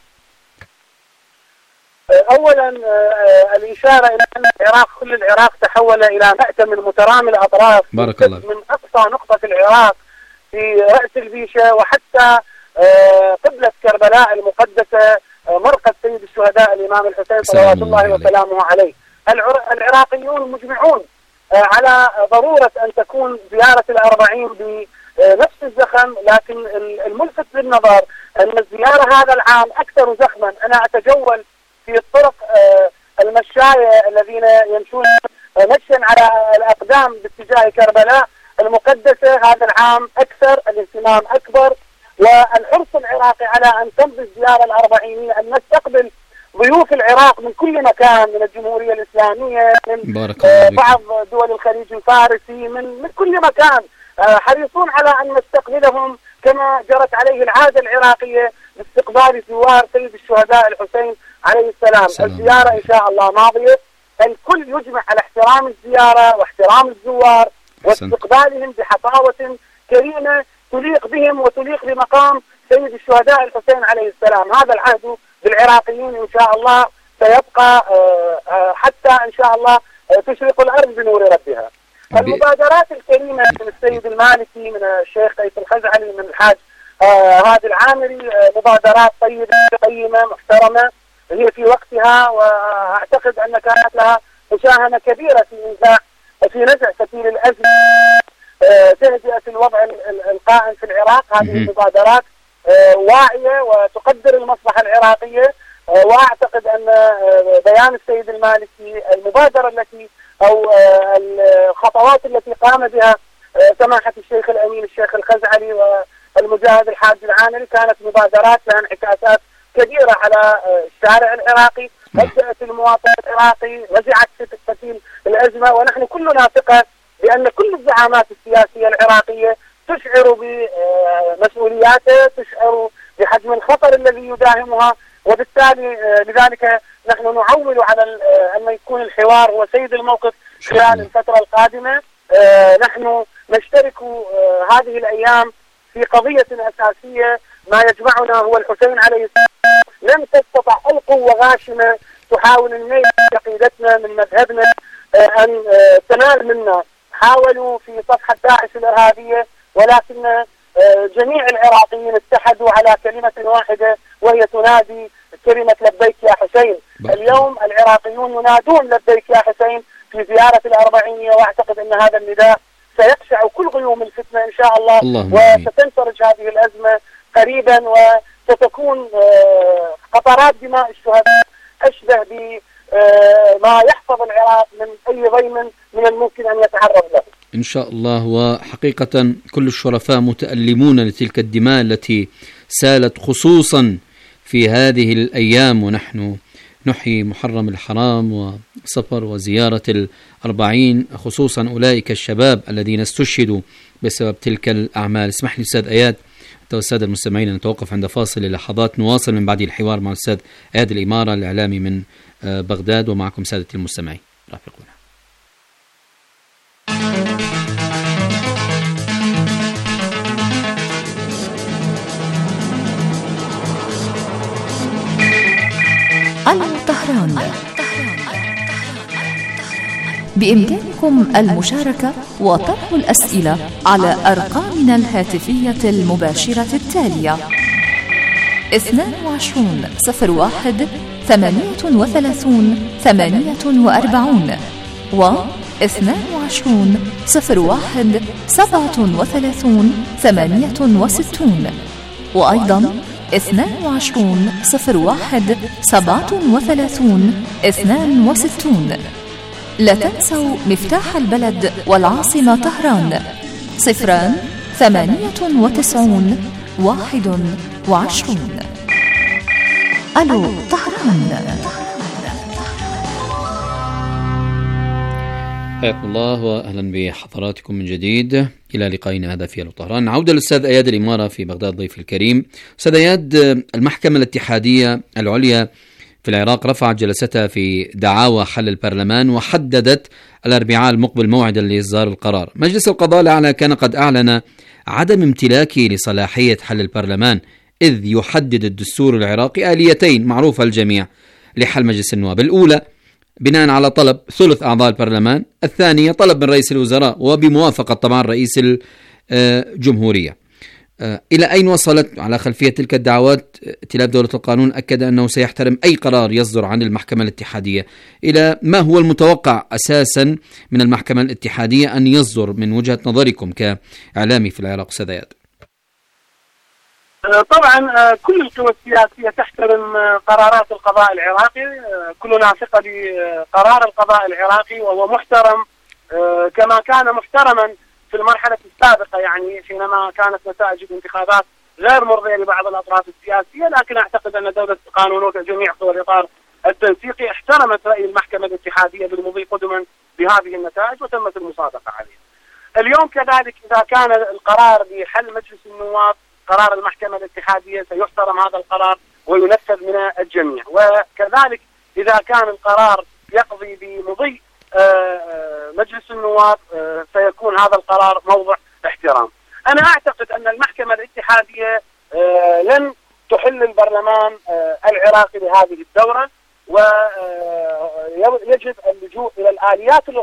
أولا الإشارة إلى أن العراق كل العراق تحول إلى مأتم مترامي الأطراف بارك الله. من أقصى نقطة في العراق في رأس البيشة وحتى قبلة كربلاء المقدسة مرقد سيد الشهداء الإمام الحسين صلوات الله وسلامه عليه. العراقيون مجمعون على ضرورة أن تكون زيارة الأربعين بنفس الزخم، لكن الملفت للنظر أن الزيارة هذا العام أكثر زخما. أنا أتجول في الطرق المشاية الذين يمشون مشيا على الأقدام باتجاه كربلاء المقدسة هذا العام أكثر، الاهتمام أكبر، والحرص العراقي على أن تمضي الزيارة الأربعينية، أن نستقبل ضيوف العراق من كل مكان، من الجمهورية الإسلامية، من بعض دول الخليج الفارسي، من من كل مكان، حريصون على أن نستقبلهم كما جرت عليه العادة العراقية باستقبال زوار سيد الشهداء الحسين عليه السلام. سلام. الزيارة إن شاء الله ماضية، الكل يجمع على احترام الزيارة واحترام الزوار واستقبالهم بحفاوة كريمة تليق بهم وتليق بمقام سيد الشهداء الحسين عليه السلام. هذا العهد بالعراقيين إن شاء الله سيبقى حتى إن شاء الله تشرق الأرض بنور ربها. المبادرات الكريمة من السيد المالكي، من الشيخ قيس الخزعلي، من الحاج آه هادي العامري، آه مبادرات طيبة قيمة محترمة هي في وقتها، وأعتقد أن كانت لها مساهمة كبيرة في إنزاع في نزع فتيل الأزمة، آه تهدئة الوضع القائم في العراق. هذه المبادرات آه واعية وتقدر المصلحة العراقية، آه وأعتقد أن آه بيان السيد المالكي، المبادرة التي أو آه الخطوات التي قام بها آه سماحة الشيخ الأمين الشيخ الخزعلي والمجاهد الحاج العامري، كانت مبادرات لها انعكاسات كبيرة على الشارع العراقي، هدأت المواطن العراقي، وزعت فتيل الأزمة. ونحن كلنا ثقة بأن كل الزعامات السياسية العراقية تشعر بمسؤولياته، تشعر بحجم الخطر الذي يداهمها، وبالتالي لذلك نحن نعول على أن يكون الحوار هو سيد الموقف خلال الفترة القادمة. نحن نشترك هذه الأيام في قضية أساسية، ما يجمعنا هو الحسين عليه السلام. لم تستطع القوة غاشمة تحاول النيل عقيدتنا من مذهبنا أن تنال منا. حاولوا في صفحة داعش الإرهابية، ولكن جميع العراقيين اتحدوا على كلمة واحدة، وهي تنادي كلمة لبيك يا حسين. اليوم العراقيون ينادون لبيك يا حسين في زيارة الأربعينية، وأعتقد أن هذا النداء سيقشع كل غيوم الفتنة إن شاء الله، وستنفرج هذه الأزمة قريبا، وستكون قطرات دماء الشهداء أشبه بما يحفظ العراق من أي ضيم من الممكن أن يتعرض له إن شاء الله. وحقيقة كل الشرفاء متألمون لتلك الدماء التي سالت خصوصا في هذه الأيام، ونحن نحيي محرم الحرام وصفر وزيارة الأربعين، خصوصا أولئك الشباب الذين استشهدوا بسبب تلك الأعمال. اسمح لي أستاذ أياد والسادة المستمعين أن نتوقف عند فاصل للحظات، نواصل من بعد الحوار مع الأستاذ أياد الإمارة الإعلامي من بغداد، ومعكم سادة المستمعين رافقونا. ألو طهران، بإمكانكم المشاركة وطرح الأسئلة على أرقامنا الهاتفية المباشرة التالية: اثنان وعشرون صفر واحد ثمانية وثلاثون ثمانية وأربعون و اثنان وعشرون صفر واحد سبعة وثلاثون ثمانية وستون، وأيضا اثنان وعشرون صفر واحد سبعة وثلاثون اثنان وستون. لا تنسوا مفتاح البلد والعاصمة طهران صفران ثمانية وتسعون واحد وعشرون. ألو طهران. حياكم الله وأهلا بحضراتكم من جديد إلى لقائنا هذا في ألو طهران. عودة للأستاذ أياد الإمارة في بغداد ضيف الكريم. أستاذ أياد، المحكمة الاتحادية العليا في العراق رفعت جلستها في دعاوى حل البرلمان، وحددت الأربعاء المقبل موعدا لإصدار القرار. مجلس القضاء الأعلى كان قد أعلن عدم امتلاكه لصلاحية حل البرلمان، إذ يحدد الدستور العراقي آليتين معروفة الجميع لحل مجلس النواب: الأولى بناء على طلب ثلث أعضاء البرلمان، الثانية طلب من رئيس الوزراء وبموافقة طبعا رئيس الجمهورية. إلى أين وصلت على خلفية تلك الدعوات؟ ائتلاف دولة القانون أكد أنه سيحترم أي قرار يصدر عن المحكمة الاتحادية. إلى ما هو المتوقع أساسا من المحكمة الاتحادية أن يصدر من وجهة نظركم كإعلامي في العراق أستاذ أياد؟ طبعا كل القوى السياسية تحترم قرارات القضاء العراقي، كلنا ثقة بقرار القضاء العراقي وهو محترم كما كان محترما في المرحلة السابقة، يعني حينما كانت نتائج الانتخابات غير مرضية لبعض الأطراف السياسية. لكن أعتقد أن دولة القانون وجميع قوى الإطار التنسيقي احترمت رأي المحكمة الاتحادية بالمضي قدما بهذه النتائج وتمت المصادقة عليها. اليوم كذلك إذا كان القرار بحل مجلس النواب قرار المحكمة الاتحادية سيحترم هذا القرار وينفذ من الجميع، وكذلك إذا كان القرار يقضي بمضي مجلس النواب سيكون هذا القرار موضع احترام. أنا أعتقد أن المحكمة الاتحادية لن تحل البرلمان العراقي لهذه الدورة، ويجب اللجوء إلى الآليات الأخرى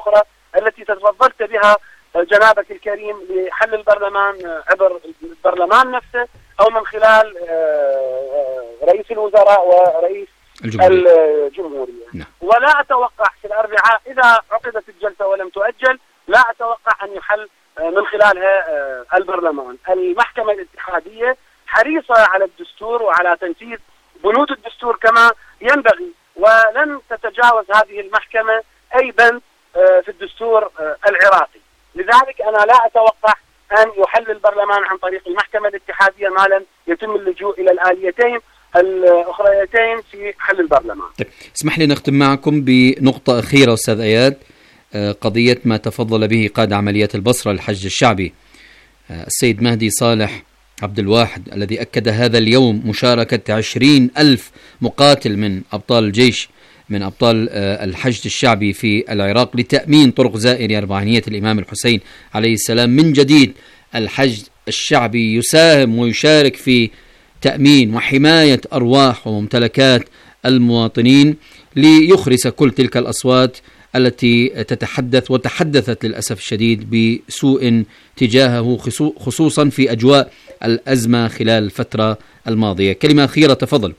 التي تفضلت بها جنابك الكريم لحل البرلمان عبر البرلمان نفسه أو من خلال رئيس الوزراء ورئيس الجمهورية, الجمهورية. نعم. ولا أتوقع في الأربعاء إذا عقدت الجلسة ولم تؤجل لا أتوقع أن يحل من خلالها البرلمان. المحكمة الاتحادية حريصة على الدستور وعلى تنفيذ بنود الدستور كما ينبغي، ولن تتجاوز هذه المحكمة أي بند في الدستور العراقي. لذلك أنا لا أتوقع أن يحل البرلمان عن طريق المحكمة الاتحادية ما لم يتم اللجوء إلى الآليتين الأخريتين في حل البرلمان. طيب. اسمح لي نختم معكم بنقطة أخيرة أستاذ أياد، قضية ما تفضل به قائد عمليات البصرة للحج الشعبي السيد مهدي صالح عبد الواحد، الذي أكد هذا اليوم مشاركة عشرين ألف مقاتل من أبطال الجيش من أبطال الحشد الشعبي في العراق لتأمين طرق زائري أربعينية الإمام الحسين عليه السلام. من جديد الحشد الشعبي يساهم ويشارك في تأمين وحماية أرواح وممتلكات المواطنين ليخرس كل تلك الأصوات التي تتحدث وتحدثت للأسف الشديد بسوء تجاهه خصوصا في أجواء الأزمة خلال الفترة الماضية. كلمة أخيرة تفضل.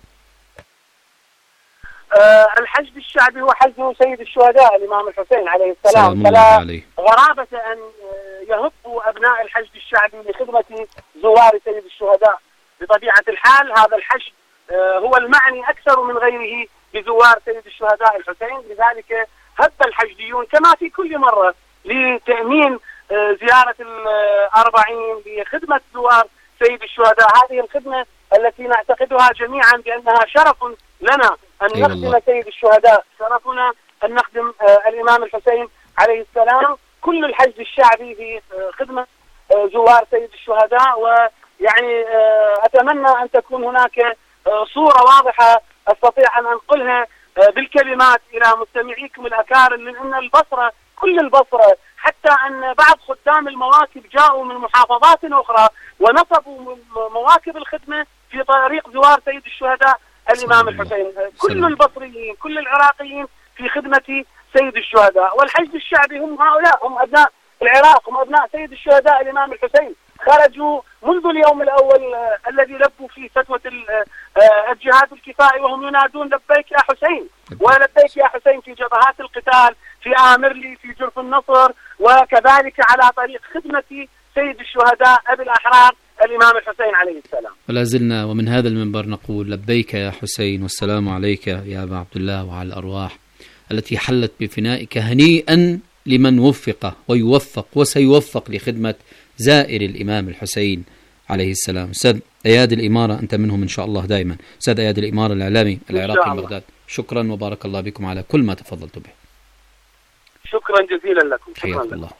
أه الحشد الشعبي هو حشد سيد الشهداء الإمام الحسين عليه السلام، فلا غرابة أن يهبوا أبناء الحشد الشعبي لخدمة زوار سيد الشهداء. بطبيعة الحال هذا الحشد أه هو المعني أكثر من غيره بزوار سيد الشهداء الحسين، لذلك هب الحشديون كما في كل مرة لتأمين أه زيارة الأربعين لخدمة زوار سيد الشهداء. هذه الخدمة التي نعتقدها جميعا بأنها شرف لنا أن أيوة نخدم الله. سيد الشهداء، شرفنا أن نخدم آه الإمام الحسين عليه السلام. كل الحشد الشعبي في آه خدمة آه زوار سيد الشهداء، ويعني آه أتمنى أن تكون هناك آه صورة واضحة أستطيع أن أنقلها آه بالكلمات إلى مستمعيكم الأكارم، من أن البصرة كل البصرة حتى أن بعض خدام المواكب جاءوا من محافظات أخرى ونصبوا مواكب الخدمة في طريق زوار سيد الشهداء الإمام الحسين. كل البصريين كل العراقيين في خدمة سيد الشهداء، والحشد الشعبي هم هؤلاء، هم أبناء العراق، هم أبناء سيد الشهداء الإمام الحسين. خرجوا منذ اليوم الأول آه الذي لبوا فيه فتوى آه الجهاد الكفائي وهم ينادون لبيك يا حسين ولبيك يا حسين في جبهات القتال، في آمرلي، في جرف النصر، وكذلك على طريق خدمة سيد الشهداء أبي الأحرار الإمام الحسين عليه السلام. ولا زلنا ومن هذا المنبر نقول لبيك يا حسين والسلام عليك يا أبا عبد الله وعلى الأرواح التي حلت بفنائك. هنيئا لمن وفق ويوفق وسيوفق لخدمة زائر الإمام الحسين عليه السلام. أستاذ أياد الإمارة، أنت منهم إن شاء الله دائما. أستاذ أياد الإمارة الإعلامي العراقي من بغداد، شكرا وبارك الله بكم على كل ما تفضلت به. شكرا جزيلا لكم. شكرا الله.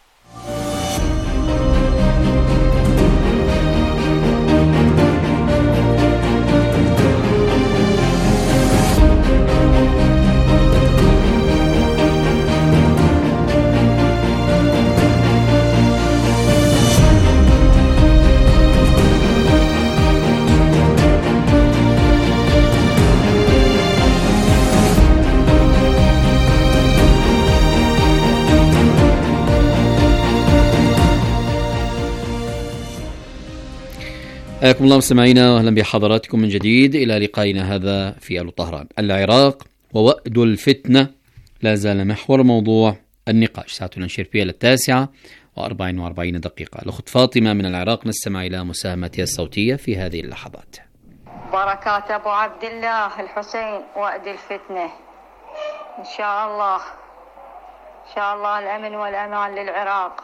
حياكم الله مستمعينا واهلا بحضراتكم من جديد الى لقائنا هذا في ألو طهران. العراق ووأد الفتنة لا زال محور موضوع النقاش. ساعتنا نشير فيها للتاسعة وأربع وأربعين دقيقة. الأخت فاطمة من العراق نستمع إلى مساهمتها الصوتية في هذه اللحظات. بركات أبو عبد الله الحسين وأد الفتنة إن شاء الله، إن شاء الله الأمن والأمان للعراق،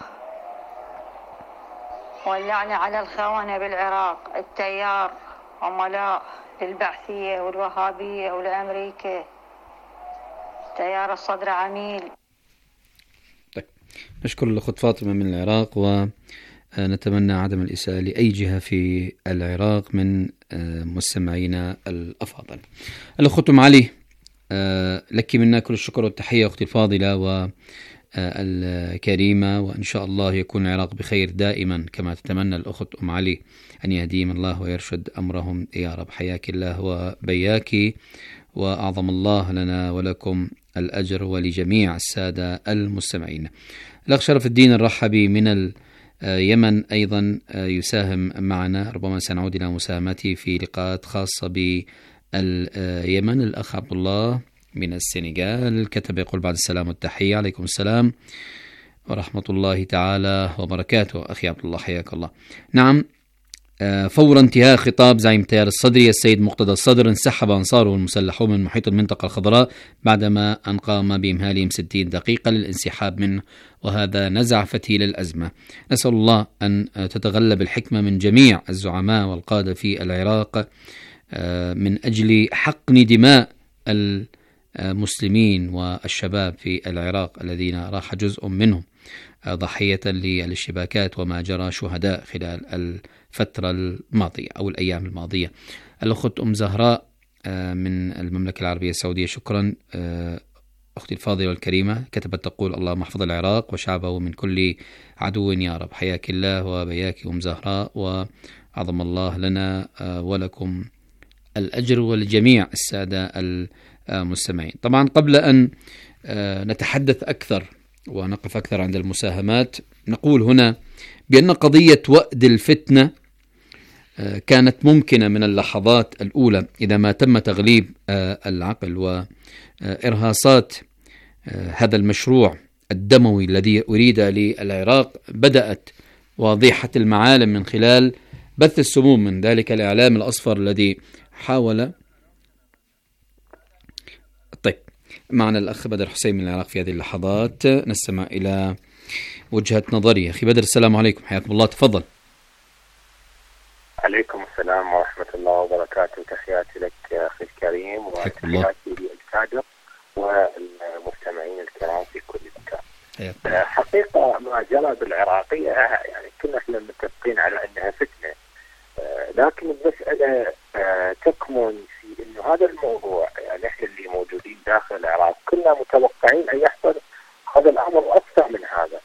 واللعنة على الخونة بالعراق، التيار عملاء للبعثية والوهابية والأمريكا، تيار الصدر عميل. طيب. نشكر الأخت فاطمة من العراق، ونتمنى عدم الإساءة لأي جهة في العراق من مستمعينا الأفاضل. الأخت أم علي، لك منا كل الشكر والتحية أختي الفاضلة و الكريمة، وإن شاء الله يكون العراق بخير دائما كما تتمنى الأخت أم علي، أن يهديهم الله ويرشد أمرهم يا رب. حياك الله وبياك، وأعظم الله لنا ولكم الأجر ولجميع السادة المستمعين. الأخ شرف الدين الرحبي من اليمن أيضا يساهم معنا، ربما سنعود إلى مساهمته في لقاءات خاصة باليمن. الأخ عبد الله من السنغال كتب يقول: بعد السلام والتحية. عليكم السلام ورحمة الله تعالى وبركاته. أخي عبد الله حياك الله. نعم، فور انتهاء خطاب زعيم التيار الصدري السيد مقتدى الصدر انسحب أنصاره المسلحون من محيط المنطقة الخضراء بعدما أن قام بإمهالهم ستين دقيقة للانسحاب منه، وهذا نزع فتيل الأزمة. نسأل الله أن تتغلب الحكمة من جميع الزعماء والقادة في العراق من أجل حقن دماء المسلمين والشباب في العراق الذين راح جزء منهم ضحية للاشتباكات وما جرى شهداء خلال الفترة الماضية أو الأيام الماضية. الأخت أم زهراء من المملكة العربية السعودية، شكرا أختي الفاضلة والكريمة، كتبت تقول: اللهم احفظ العراق وشعبه من كل عدو يا رب. حياك الله وبياك أم زهراء، وعظم الله لنا ولكم الأجر ولجميع السادة المستمعين. طبعا قبل أن نتحدث أكثر ونقف أكثر عند المساهمات، نقول هنا بأن قضية وأد الفتنة كانت ممكنة من اللحظات الأولى إذا ما تم تغليب العقل وإرهاصات هذا المشروع الدموي الذي أريد للعراق بدأت واضحة المعالم من خلال بث السموم من ذلك الإعلام الأصفر الذي حاول. طيب، معنا الأخ بدر حسين من العراق في هذه اللحظات، نستمع إلى وجهة نظري. أخي بدر السلام عليكم، حياكم الله، تفضل. عليكم السلام ورحمة الله وبركاته. تحياتي لك أخي الكريم وتحياتي للكادر والمستمعين الكرام في كل مكان. حقيقة ما جرى بالعراقية يعني كنا احنا متفقين على أنها فتنة، لكن المسألة تكمن في أنه هذا الموضوع، يعني احنا اللي موجودين داخل العراق كنا متوقعين أن يحصل هذا الأمر أكثر من هذا،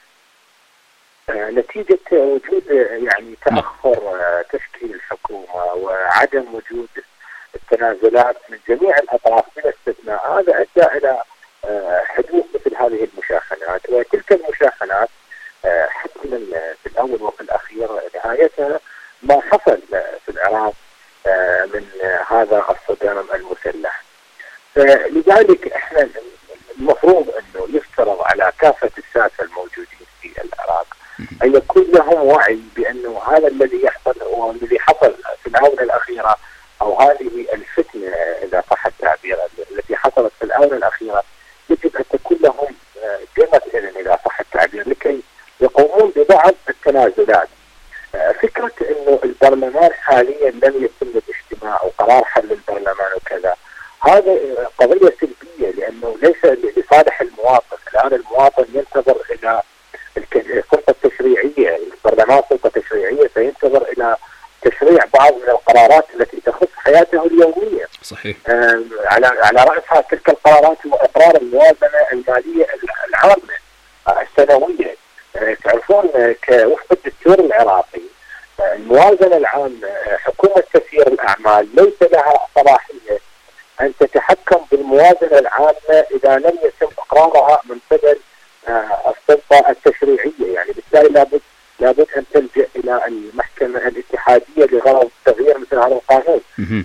نتيجة وجود يعني تأخر تشكيل الحكومة وعدم وجود التنازلات من جميع الأطراف بلا استثناء. هذا أدى إلى حدوث مثل هذه المشاحنات، وتلك المشاحنات حتما في الأول وفي الأخير نهايتها ما حصل في العراق من هذا الصدام المسلح. فلذلك احنا المفروض انه يفترض على كافة الساسة الموجودين في العراق ان يكون لهم وعي بانه هذا الذي يحصل والذي حصل في الآونة الأخيرة، او هذه الفتنة اذا صح التعبير التي حصلت في الآونة الأخيرة، يجب ان تكون لهم جمة اذن اذا صح التعبير لكي يقومون ببعض التنازلات. فكرة انه البرلمان حاليا لم يتم الاجتماع وقرار حل البرلمان وكذا، هذا قضية سلبية لانه ليس لصالح المواطن. الان المواطن ينتظر الى السلطة التشريعية، البرلمان سلطة تشريعية، فينتظر الى تشريع بعض من القرارات التي تخص حياته اليومية. صحيح. على على رأسها تلك القرارات واقرار الموازنة المالية العامة السنوية. تعرفون كوفق الدستور العراقي الموازنة العامة حكومة تسيير الأعمال ليس لها صلاحية أن تتحكم بالموازنة العامة إذا لم يتم إقرارها من قبل السلطة التشريعية. يعني بالتالي لابد لابد أن تلجأ إلى المحكمة الاتحادية لغرض تغيير مثل هذا القانون.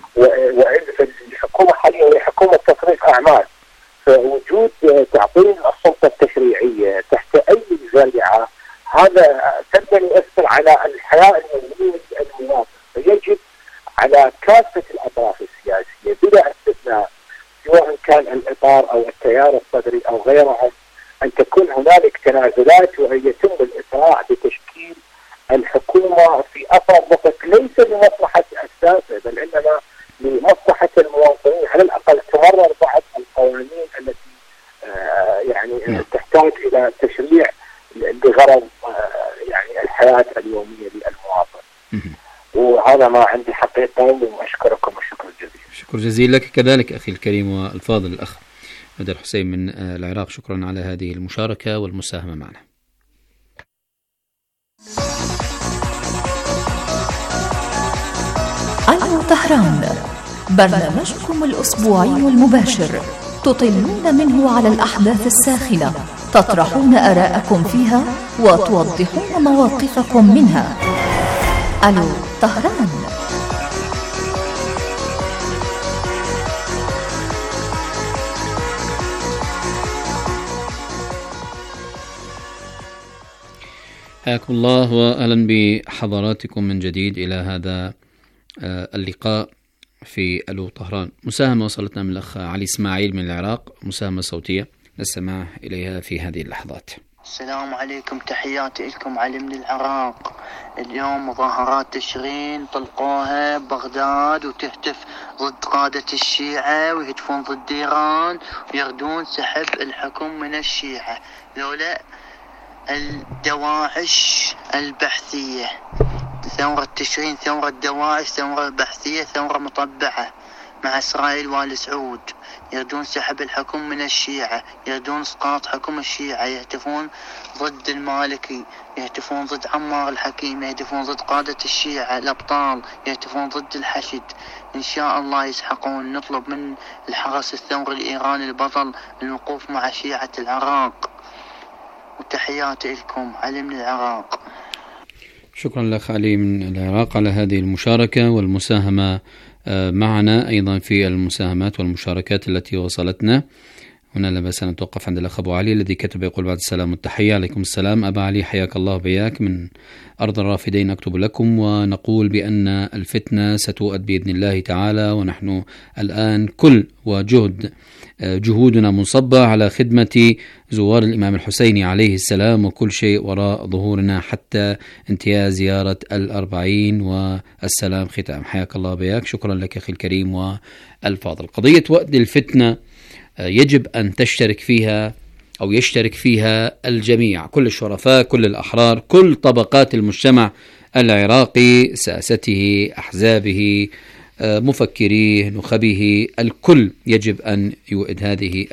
والحكومة حاليا هي حكومة تصريف أعمال، فوجود تعطيل السلطة التشريعية تحت أي ذريعة هذا سلبا يؤثر على الحياة اليومية للمواطن. فيجب على كافة الأطراف السياسية بلا استثناء سواء كان الإطار أو التيار الصدري أو غيرهم أن تكون هنالك تنازلات وأن يتم الإسراع بتشكيل الحكومة في أقرب وقت، ليس لمصلحة الساسة بل إنما لمصلحة المواطنين. على الأقل تمرر بعض القوانين التي آه يعني تحتاج إلى تشريع لغرض آه يعني الحياة اليومية للمواطن. وهذا ما عندي حقيقة، وأشكركم الشكر الجزيل. شكر جزيل لك كذلك أخي الكريم والفاضل الأخ بدر حسين من العراق، شكرا على هذه المشاركة والمساهمة معنا. أيوة طهران، برنامجكم الأسبوعي المباشر تطلون منه على الأحداث الساخنة، تطرحون آراءكم فيها وتوضحون مواقفكم منها. ألو طهران. حياكم الله وأهلا بحضراتكم من جديد إلى هذا اللقاء في ألو طهران. مساهمة وصلتنا من الأخ علي إسماعيل من العراق، مساهمة صوتية نستمع إليها في هذه اللحظات. السلام عليكم، تحياتي لكم علي من العراق. اليوم مظاهرات تشرين طلقوها ببغداد وتهتف ضد قادة الشيعة ويهتفون ضد إيران ويردون سحب الحكم من الشيعة. لولا الدواعش البحثية، ثورة تشرين ثورة دواعش، ثورة بحثية، ثورة مطبعة مع إسرائيل وآل سعود، يردون سحب الحكم من الشيعة، يردون اسقاط حكم الشيعة، يهتفون ضد المالكي، يهتفون ضد عمار الحكيم، يهتفون ضد قادة الشيعة الأبطال، يهتفون ضد الحشد. إن شاء الله يسحقون. نطلب من الحرس الثوري الإيراني البطل الوقوف مع شيعة العراق. وتحياتي لكم، علي من العراق. شكرا لك علي من العراق على هذه المشاركة والمساهمة معنا أيضا في المساهمات والمشاركات التي وصلتنا. هنا لا بأس أن نتوقف عند الأخ أبو علي الذي كتب يقول: بعد السلام والتحية. عليكم السلام أبا علي، حياك الله وبياك من أرض الرافدين. نكتب لكم ونقول بأن الفتنة ستؤد بإذن الله تعالى، ونحن الآن كل وجهد جهودنا منصبة على خدمة زوار الإمام الحسيني عليه السلام، وكل شيء وراء ظهورنا حتى انتهاء زيارة الأربعين والسلام ختام. حياك الله وبياك، شكرا لك أخي الكريم والفاضل. قضية وقت الفتنة يجب أن تشترك فيها أو يشترك فيها الجميع، كل الشرفاء، كل الأحرار، كل طبقات المجتمع العراقي، ساسته، أحزابه، مفكريه، نخبه، الكل يجب أن يؤد هذه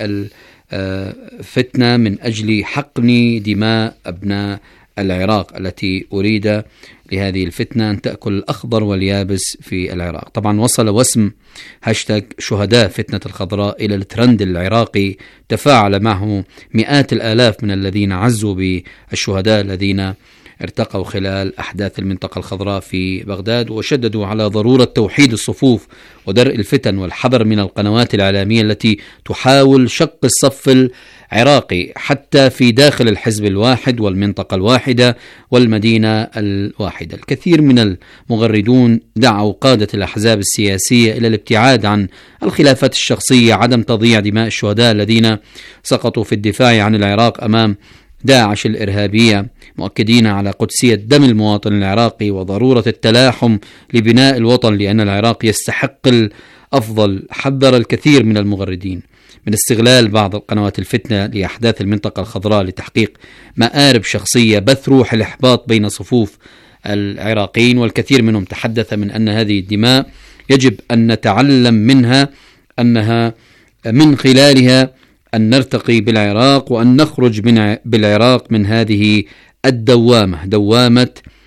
الفتنة من أجل حقن دماء أبناء العراق التي أريد لهذه الفتنة أن تأكل الأخضر واليابس في العراق. طبعا وصل وسم هاشتاج شهداء فتنة الخضراء إلى الترند العراقي، تفاعل معه مئات الآلاف من الذين عزوا بالشهداء الذين ارتقوا خلال أحداث المنطقة الخضراء في بغداد، وشددوا على ضرورة توحيد الصفوف ودرء الفتن والحذر من القنوات الإعلامية التي تحاول شق الصف العراقي حتى في داخل الحزب الواحد والمنطقة الواحدة والمدينة الواحدة. الكثير من المغردون دعوا قادة الأحزاب السياسية إلى الابتعاد عن الخلافات الشخصية، عدم تضييع دماء الشهداء الذين سقطوا في الدفاع عن العراق أمام داعش الإرهابية، مؤكدين على قدسية دم المواطن العراقي وضرورة التلاحم لبناء الوطن، لأن العراق يستحق الأفضل. حذر الكثير من المغردين من استغلال بعض القنوات الفتنة لأحداث المنطقة الخضراء لتحقيق مآرب شخصية، بث روح الإحباط بين صفوف العراقيين، والكثير منهم تحدث من أن هذه الدماء يجب أن نتعلم منها أنها من خلالها أن نرتقي بالعراق وأن نخرج من بالعراق من هذه الدوامة، دوامة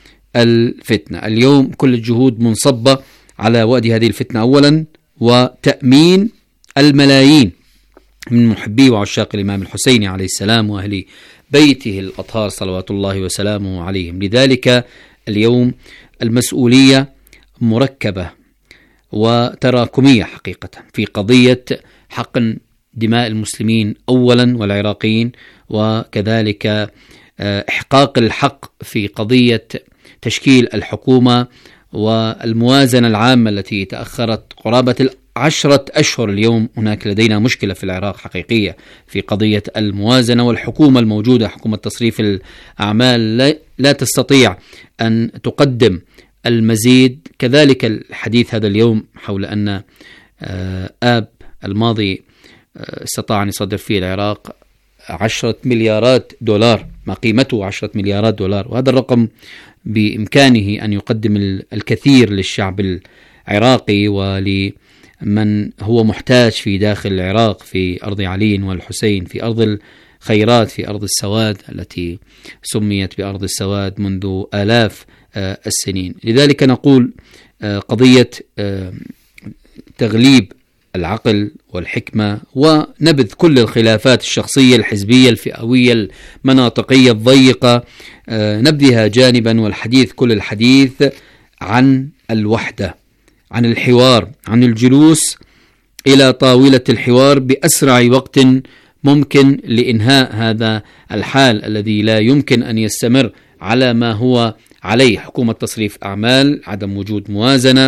الفتنة. اليوم كل الجهود منصبة على وأد هذه الفتنة أولا، وتأمين الملايين من محبي وعشاق الإمام الحسيني عليه السلام وأهل بيته الأطهار صلوات الله وسلامه عليهم. لذلك اليوم المسؤولية مركبة وتراكمية حقيقة في قضية حقن دماء المسلمين أولا والعراقيين، وكذلك إحقاق الحق في قضية تشكيل الحكومة والموازنة العامة التي تأخرت قرابة عشرة أشهر. اليوم هناك لدينا مشكلة في العراق حقيقية في قضية الموازنة، والحكومة الموجودة حكومة تصريف الأعمال لا تستطيع أن تقدم المزيد. كذلك الحديث هذا اليوم حول أن آب الماضي استطاع أن يصدر فيه العراق عشرة مليارات دولار، ما قيمته عشرة مليارات دولار، وهذا الرقم بإمكانه أن يقدم الكثير للشعب العراقي ولمن هو محتاج في داخل العراق، في أرض علي والحسين، في أرض الخيرات، في أرض السواد التي سميت بأرض السواد منذ آلاف السنين. لذلك نقول قضية تغليب العقل والحكمة ونبذ كل الخلافات الشخصية الحزبية الفئوية المناطقية الضيقة، نبذها جانبا والحديث كل الحديث عن الوحدة، عن الحوار، عن الجلوس إلى طاولة الحوار بأسرع وقت ممكن لإنهاء هذا الحال الذي لا يمكن أن يستمر على ما هو عليه. حكومة تصريف أعمال، عدم وجود موازنة،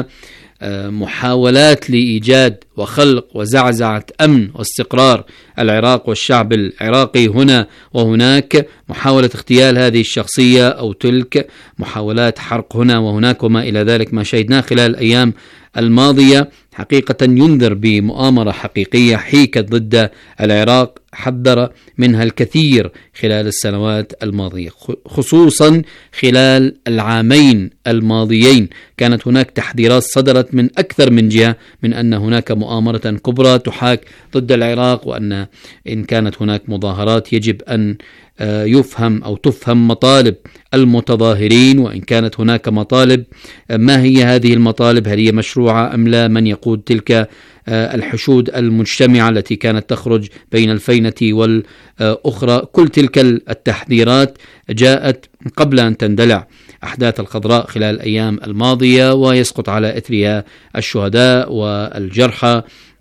محاولات لإيجاد وخلق وزعزعة أمن واستقرار العراق والشعب العراقي هنا وهناك، محاولة اغتيال هذه الشخصية أو تلك، محاولات حرق هنا وهناك وما إلى ذلك ما شهدناه خلال الأيام الماضية حقيقة ينذر بمؤامرة حقيقية حيكت ضد العراق حذر منها الكثير خلال السنوات الماضية، خصوصا خلال العامين الماضيين كانت هناك تحذيرات صدرت من أكثر من جهة من أن هناك مؤامرة كبرى تحاك ضد العراق، وأن إن كانت هناك مظاهرات يجب أن يفهم أو تفهم مطالب المتظاهرين، وإن كانت هناك مطالب ما هي هذه المطالب، هل هي مشروعة أم لا، من يقود تلك الحشود المجتمعة التي كانت تخرج بين الفينة والأخرى. كل تلك التحذيرات جاءت قبل أن تندلع أحداث الخضراء خلال الأيام الماضية ويسقط على إثرها الشهداء والجرحى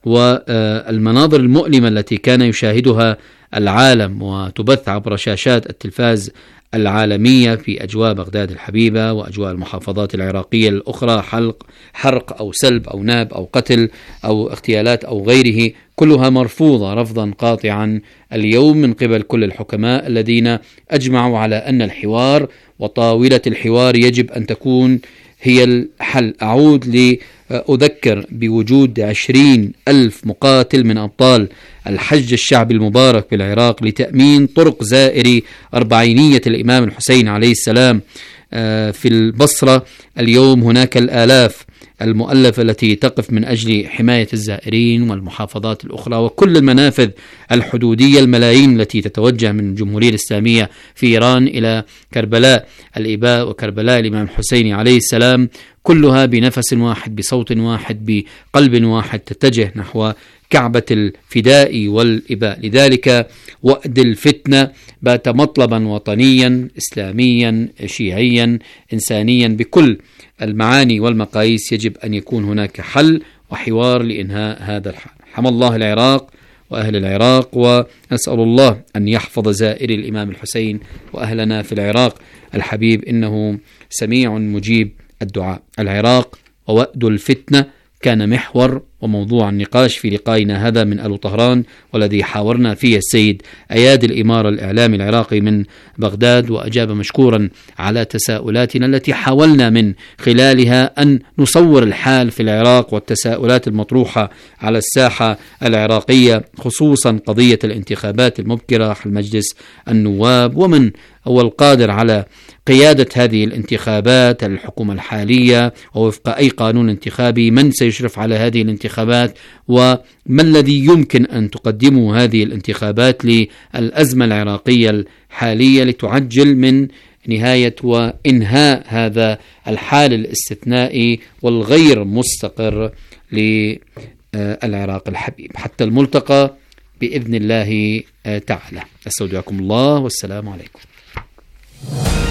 والمناظر المؤلمة التي كان يشاهدها العالم وتبث عبر شاشات التلفاز العالمية في أجواء بغداد الحبيبة وأجواء المحافظات العراقية الأخرى، حلق حرق أو سلب أو ناب أو قتل أو اغتيالات أو غيره، كلها مرفوضة رفضا قاطعا اليوم من قبل كل الحكماء الذين أجمعوا على أن الحوار وطاولة الحوار يجب أن تكون هي الحل. أعود لأذكر بوجود عشرين ألف مقاتل من أبطال الحج الشعبي المبارك بالعراق لتأمين طرق زائري أربعينية الإمام الحسين عليه السلام في البصرة. اليوم هناك الآلاف المؤلفة التي تقف من أجل حماية الزائرين والمحافظات الأخرى وكل المنافذ الحدودية، الملايين التي تتوجه من الجمهورية الإسلامية في إيران إلى كربلاء الإباء وكربلاء الإمام الحسين عليه السلام، كلها بنفس واحد بصوت واحد بقلب واحد تتجه نحو كعبة الفداء والإباء. لذلك وأد الفتنة بات مطلبا وطنيا إسلاميا شيعيا إنسانيا بكل المعاني والمقاييس. يجب أن يكون هناك حل وحوار لإنهاء هذا الحال. حمى الله العراق وأهل العراق، ونسأل الله أن يحفظ زائري الإمام الحسين وأهلنا في العراق الحبيب، إنه سميع مجيب الدعاء. العراق ووأد الفتنة كان محور وموضوع النقاش في لقائنا هذا من ألو طهران، والذي حاورنا فيه السيد أياد الإمارة الإعلامي العراقي من بغداد، وأجاب مشكورا على تساؤلاتنا التي حاولنا من خلالها أن نصور الحال في العراق والتساؤلات المطروحة على الساحة العراقية، خصوصا قضية الانتخابات المبكرة حل مجلس النواب، ومن هو القادر على قيادة هذه الانتخابات، الحكومة الحالية ووفق أي قانون انتخابي، من سيشرف على هذه الانتخابات، وما الذي يمكن أن تقدمه هذه الانتخابات للأزمة العراقية الحالية لتعجل من نهاية وإنهاء هذا الحال الاستثنائي والغير مستقر للعراق الحبيب. حتى الملتقى بإذن الله تعالى، أستودعكم الله والسلام عليكم.